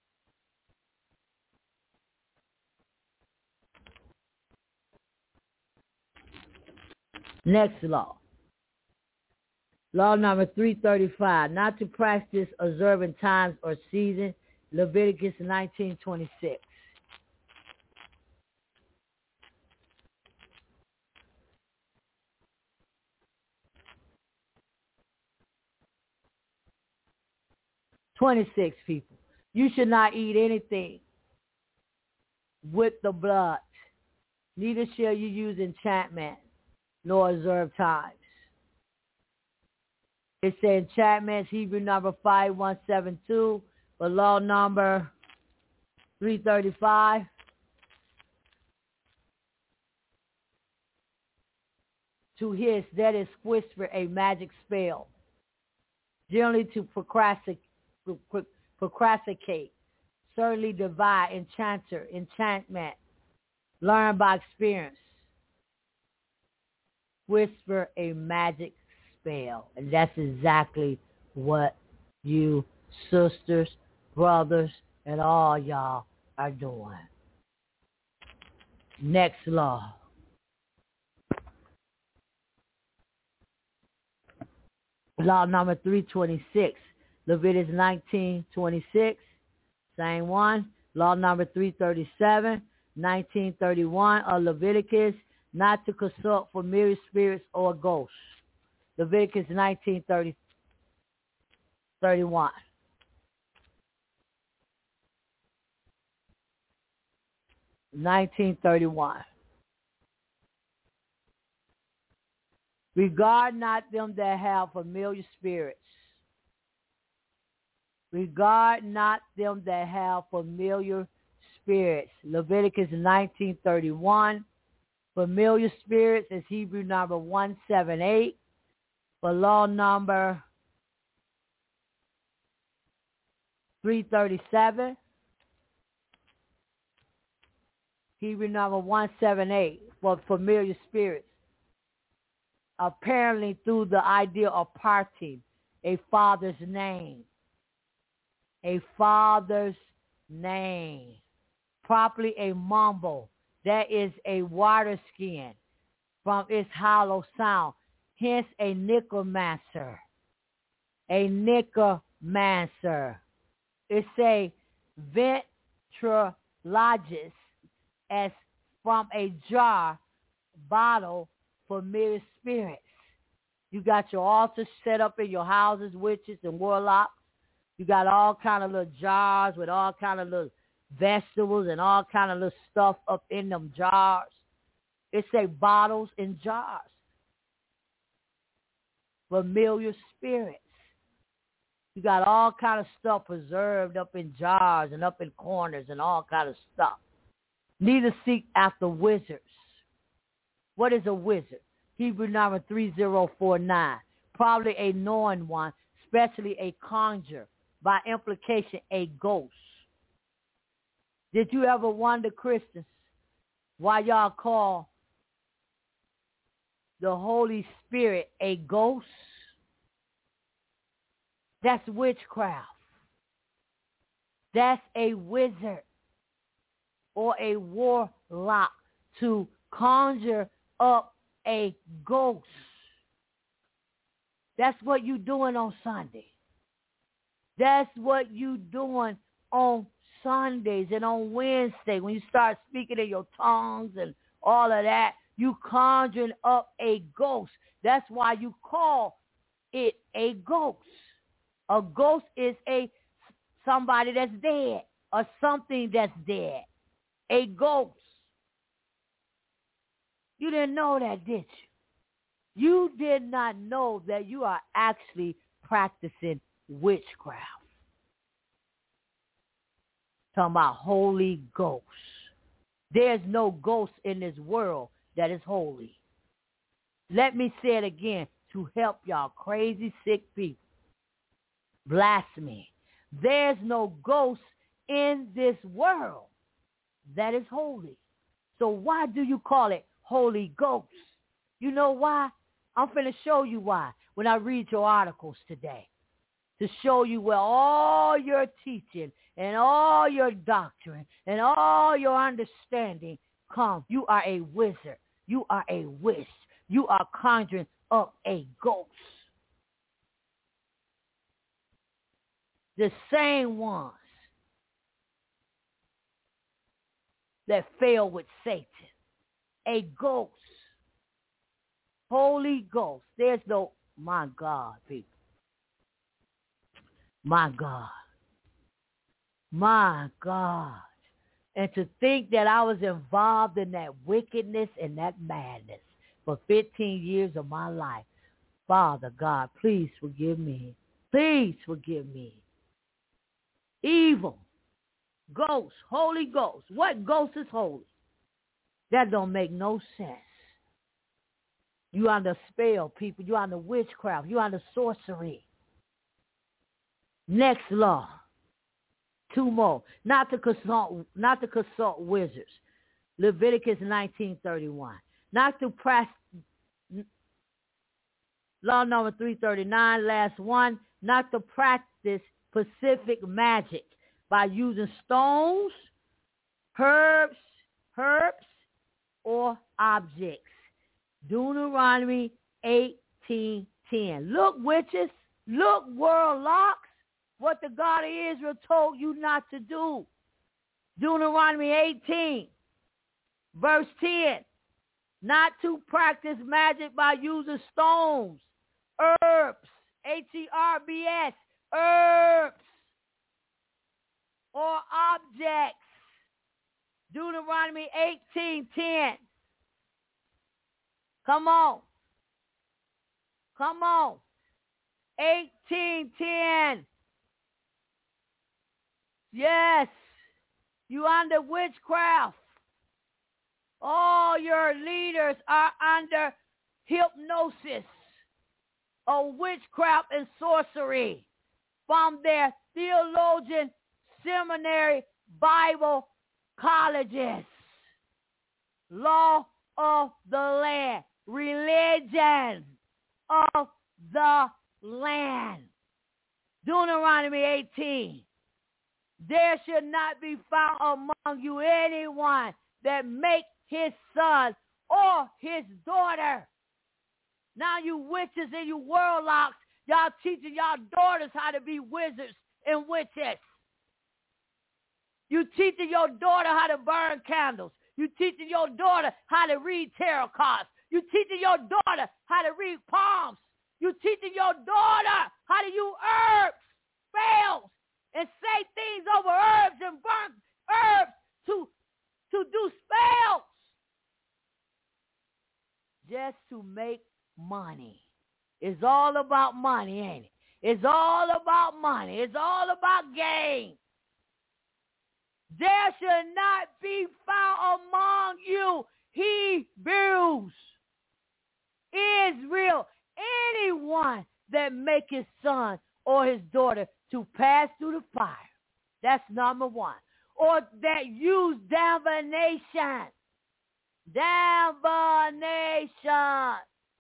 Next law. Law number three thirty-five, not to practice observing times or seasons, Leviticus nineteen twenty-six. twenty-six, people. You should not eat anything with the blood. Neither shall you use enchantment, nor observe times. It says enchantments, Hebrew number five one seven two, but law number three thirty-five. To hiss, that is whisper, a magic spell. Generally to procrastinate, procrastinate, certainly divide, enchanter, enchantment, learn by experience. Whisper, a magic spell. And that's exactly what you sisters, brothers, and all y'all are doing. Next law. Law number three twenty-six, Leviticus nineteen twenty-six, same one. Law number three thirty-seven, nineteen thirty-one of Leviticus, not to consult familiar spirits or ghosts. Leviticus nineteen thirty, thirty-one. nineteen thirty-one. Regard not them that have familiar spirits. Regard not them that have familiar spirits. Leviticus nineteen thirty-one. Familiar spirits is Hebrew number one seventy-eight. For law number three thirty-seven. Hebrew number one seventy-eight for familiar spirits. Apparently through the idea of parting a father's name. A father's name. Properly a mumble. That is a water skin from its hollow sound. Hence a necromancer. A necromancer. It's a ventriloquist as from a jar, bottle, familiar spirits. You got your altars set up in your houses, witches and warlocks. You got all kind of little jars with all kind of little vegetables and all kind of little stuff up in them jars. It say bottles and jars. Familiar spirits. You got all kind of stuff preserved up in jars and up in corners and all kind of stuff. Neither seek after wizards. What is a wizard? Hebrew number three zero four nine. Probably a knowing one, especially a conjure. By implication, a ghost. Did you ever wonder, Christians, why y'all call the Holy Spirit a ghost? That's witchcraft. That's a wizard or a warlock to conjure up a ghost. That's what you doing on Sunday. That's what you doing on Sundays and on Wednesday when you start speaking in your tongues and all of that. You conjuring up a ghost. That's why you call it a ghost. A ghost is a somebody that's dead or something that's dead. A ghost. You didn't know that, did you? You did not know that you are actually practicing witchcraft. Talking about Holy Ghost. There's no ghost in this world that is holy. Let me say it again to help y'all crazy, sick people. Blasphemy. There's no ghost in this world that is holy. So why do you call it Holy Ghost? You know why? I'm finna show you why when I read your articles today. To show you where all your teaching and all your doctrine and all your understanding come. You are a wizard. You are a witch. You are conjuring up a ghost. The same ones that fell with Satan. A ghost. Holy Ghost. There's no, my God, people. My God. My God. And to think that I was involved in that wickedness and that madness for fifteen years of my life. Father God, please forgive me. Please forgive me. Evil. Ghost. Holy Ghost. What ghost is holy? That don't make no sense. You under spell, people. You under witchcraft. You under sorcery. Next law. Two more. Not to consult, not to consult wizards. Leviticus nineteen thirty-one. Not to practice. Law number three thirty-nine, last one. Not to practice specific magic by using stones, herbs, herbs, or objects. Deuteronomy eighteen ten. Look, witches. Look, warlocks. What the God of Israel told you not to do. Deuteronomy eighteen, verse ten. Not to practice magic by using stones, herbs, H E R B S, herbs, or objects. Deuteronomy eighteen ten. Come on. Come on. eighteen ten. Yes, you under witchcraft. All your leaders are under hypnosis of witchcraft and sorcery from their theologian, seminary, Bible colleges. Law of the land. Religion of the land. Deuteronomy eighteen. There should not be found among you anyone that make his son or his daughter. Now you witches and you warlocks, y'all teaching y'all daughters how to be wizards and witches. You teaching your daughter how to burn candles. You teaching your daughter how to read tarot cards. You teaching your daughter how to read palms. You teaching your daughter how to use herbs, spells, and say things over herbs and burn herbs to, to do spells. Just to make money. It's all about money, ain't it? It's all about money. It's all about gain. There should not be found among you Hebrews, Israel, anyone that make his son or his daughter to pass through the fire. That's number one. or that use divination. Divination.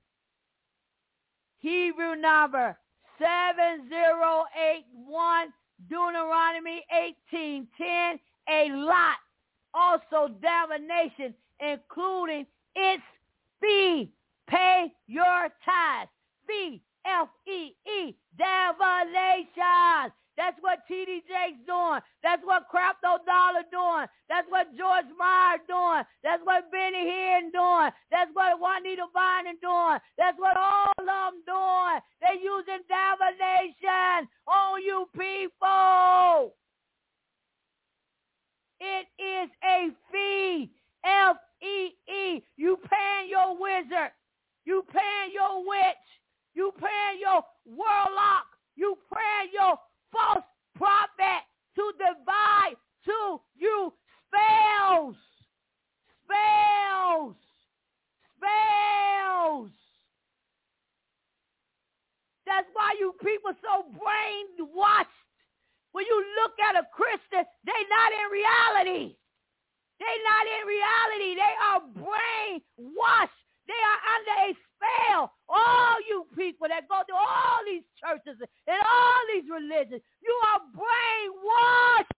Hebrew number seven zero eight one, Deuteronomy eighteen ten, a lot. Also divination, including its fee. Pay your tithes. Fee, F E E, divination. That's what T D Jakes doing. That's what Crapto Dollar doing. That's what George Meyer doing. That's what Benny Hinn doing. That's what Juanita Bynum doing. That's what all of them doing. They're using divination on you people. It is a fee, F E E. You paying your wizard. You paying your witch. You paying your warlock. You paying your false prophet to divide to you spells. Spells. Spells. That's why you people so brainwashed. When you look at a Christian, they not in reality. They not in reality. They are brainwashed. They are under a spell. All you people that go to all these churches and all these religions, you are brainwashed.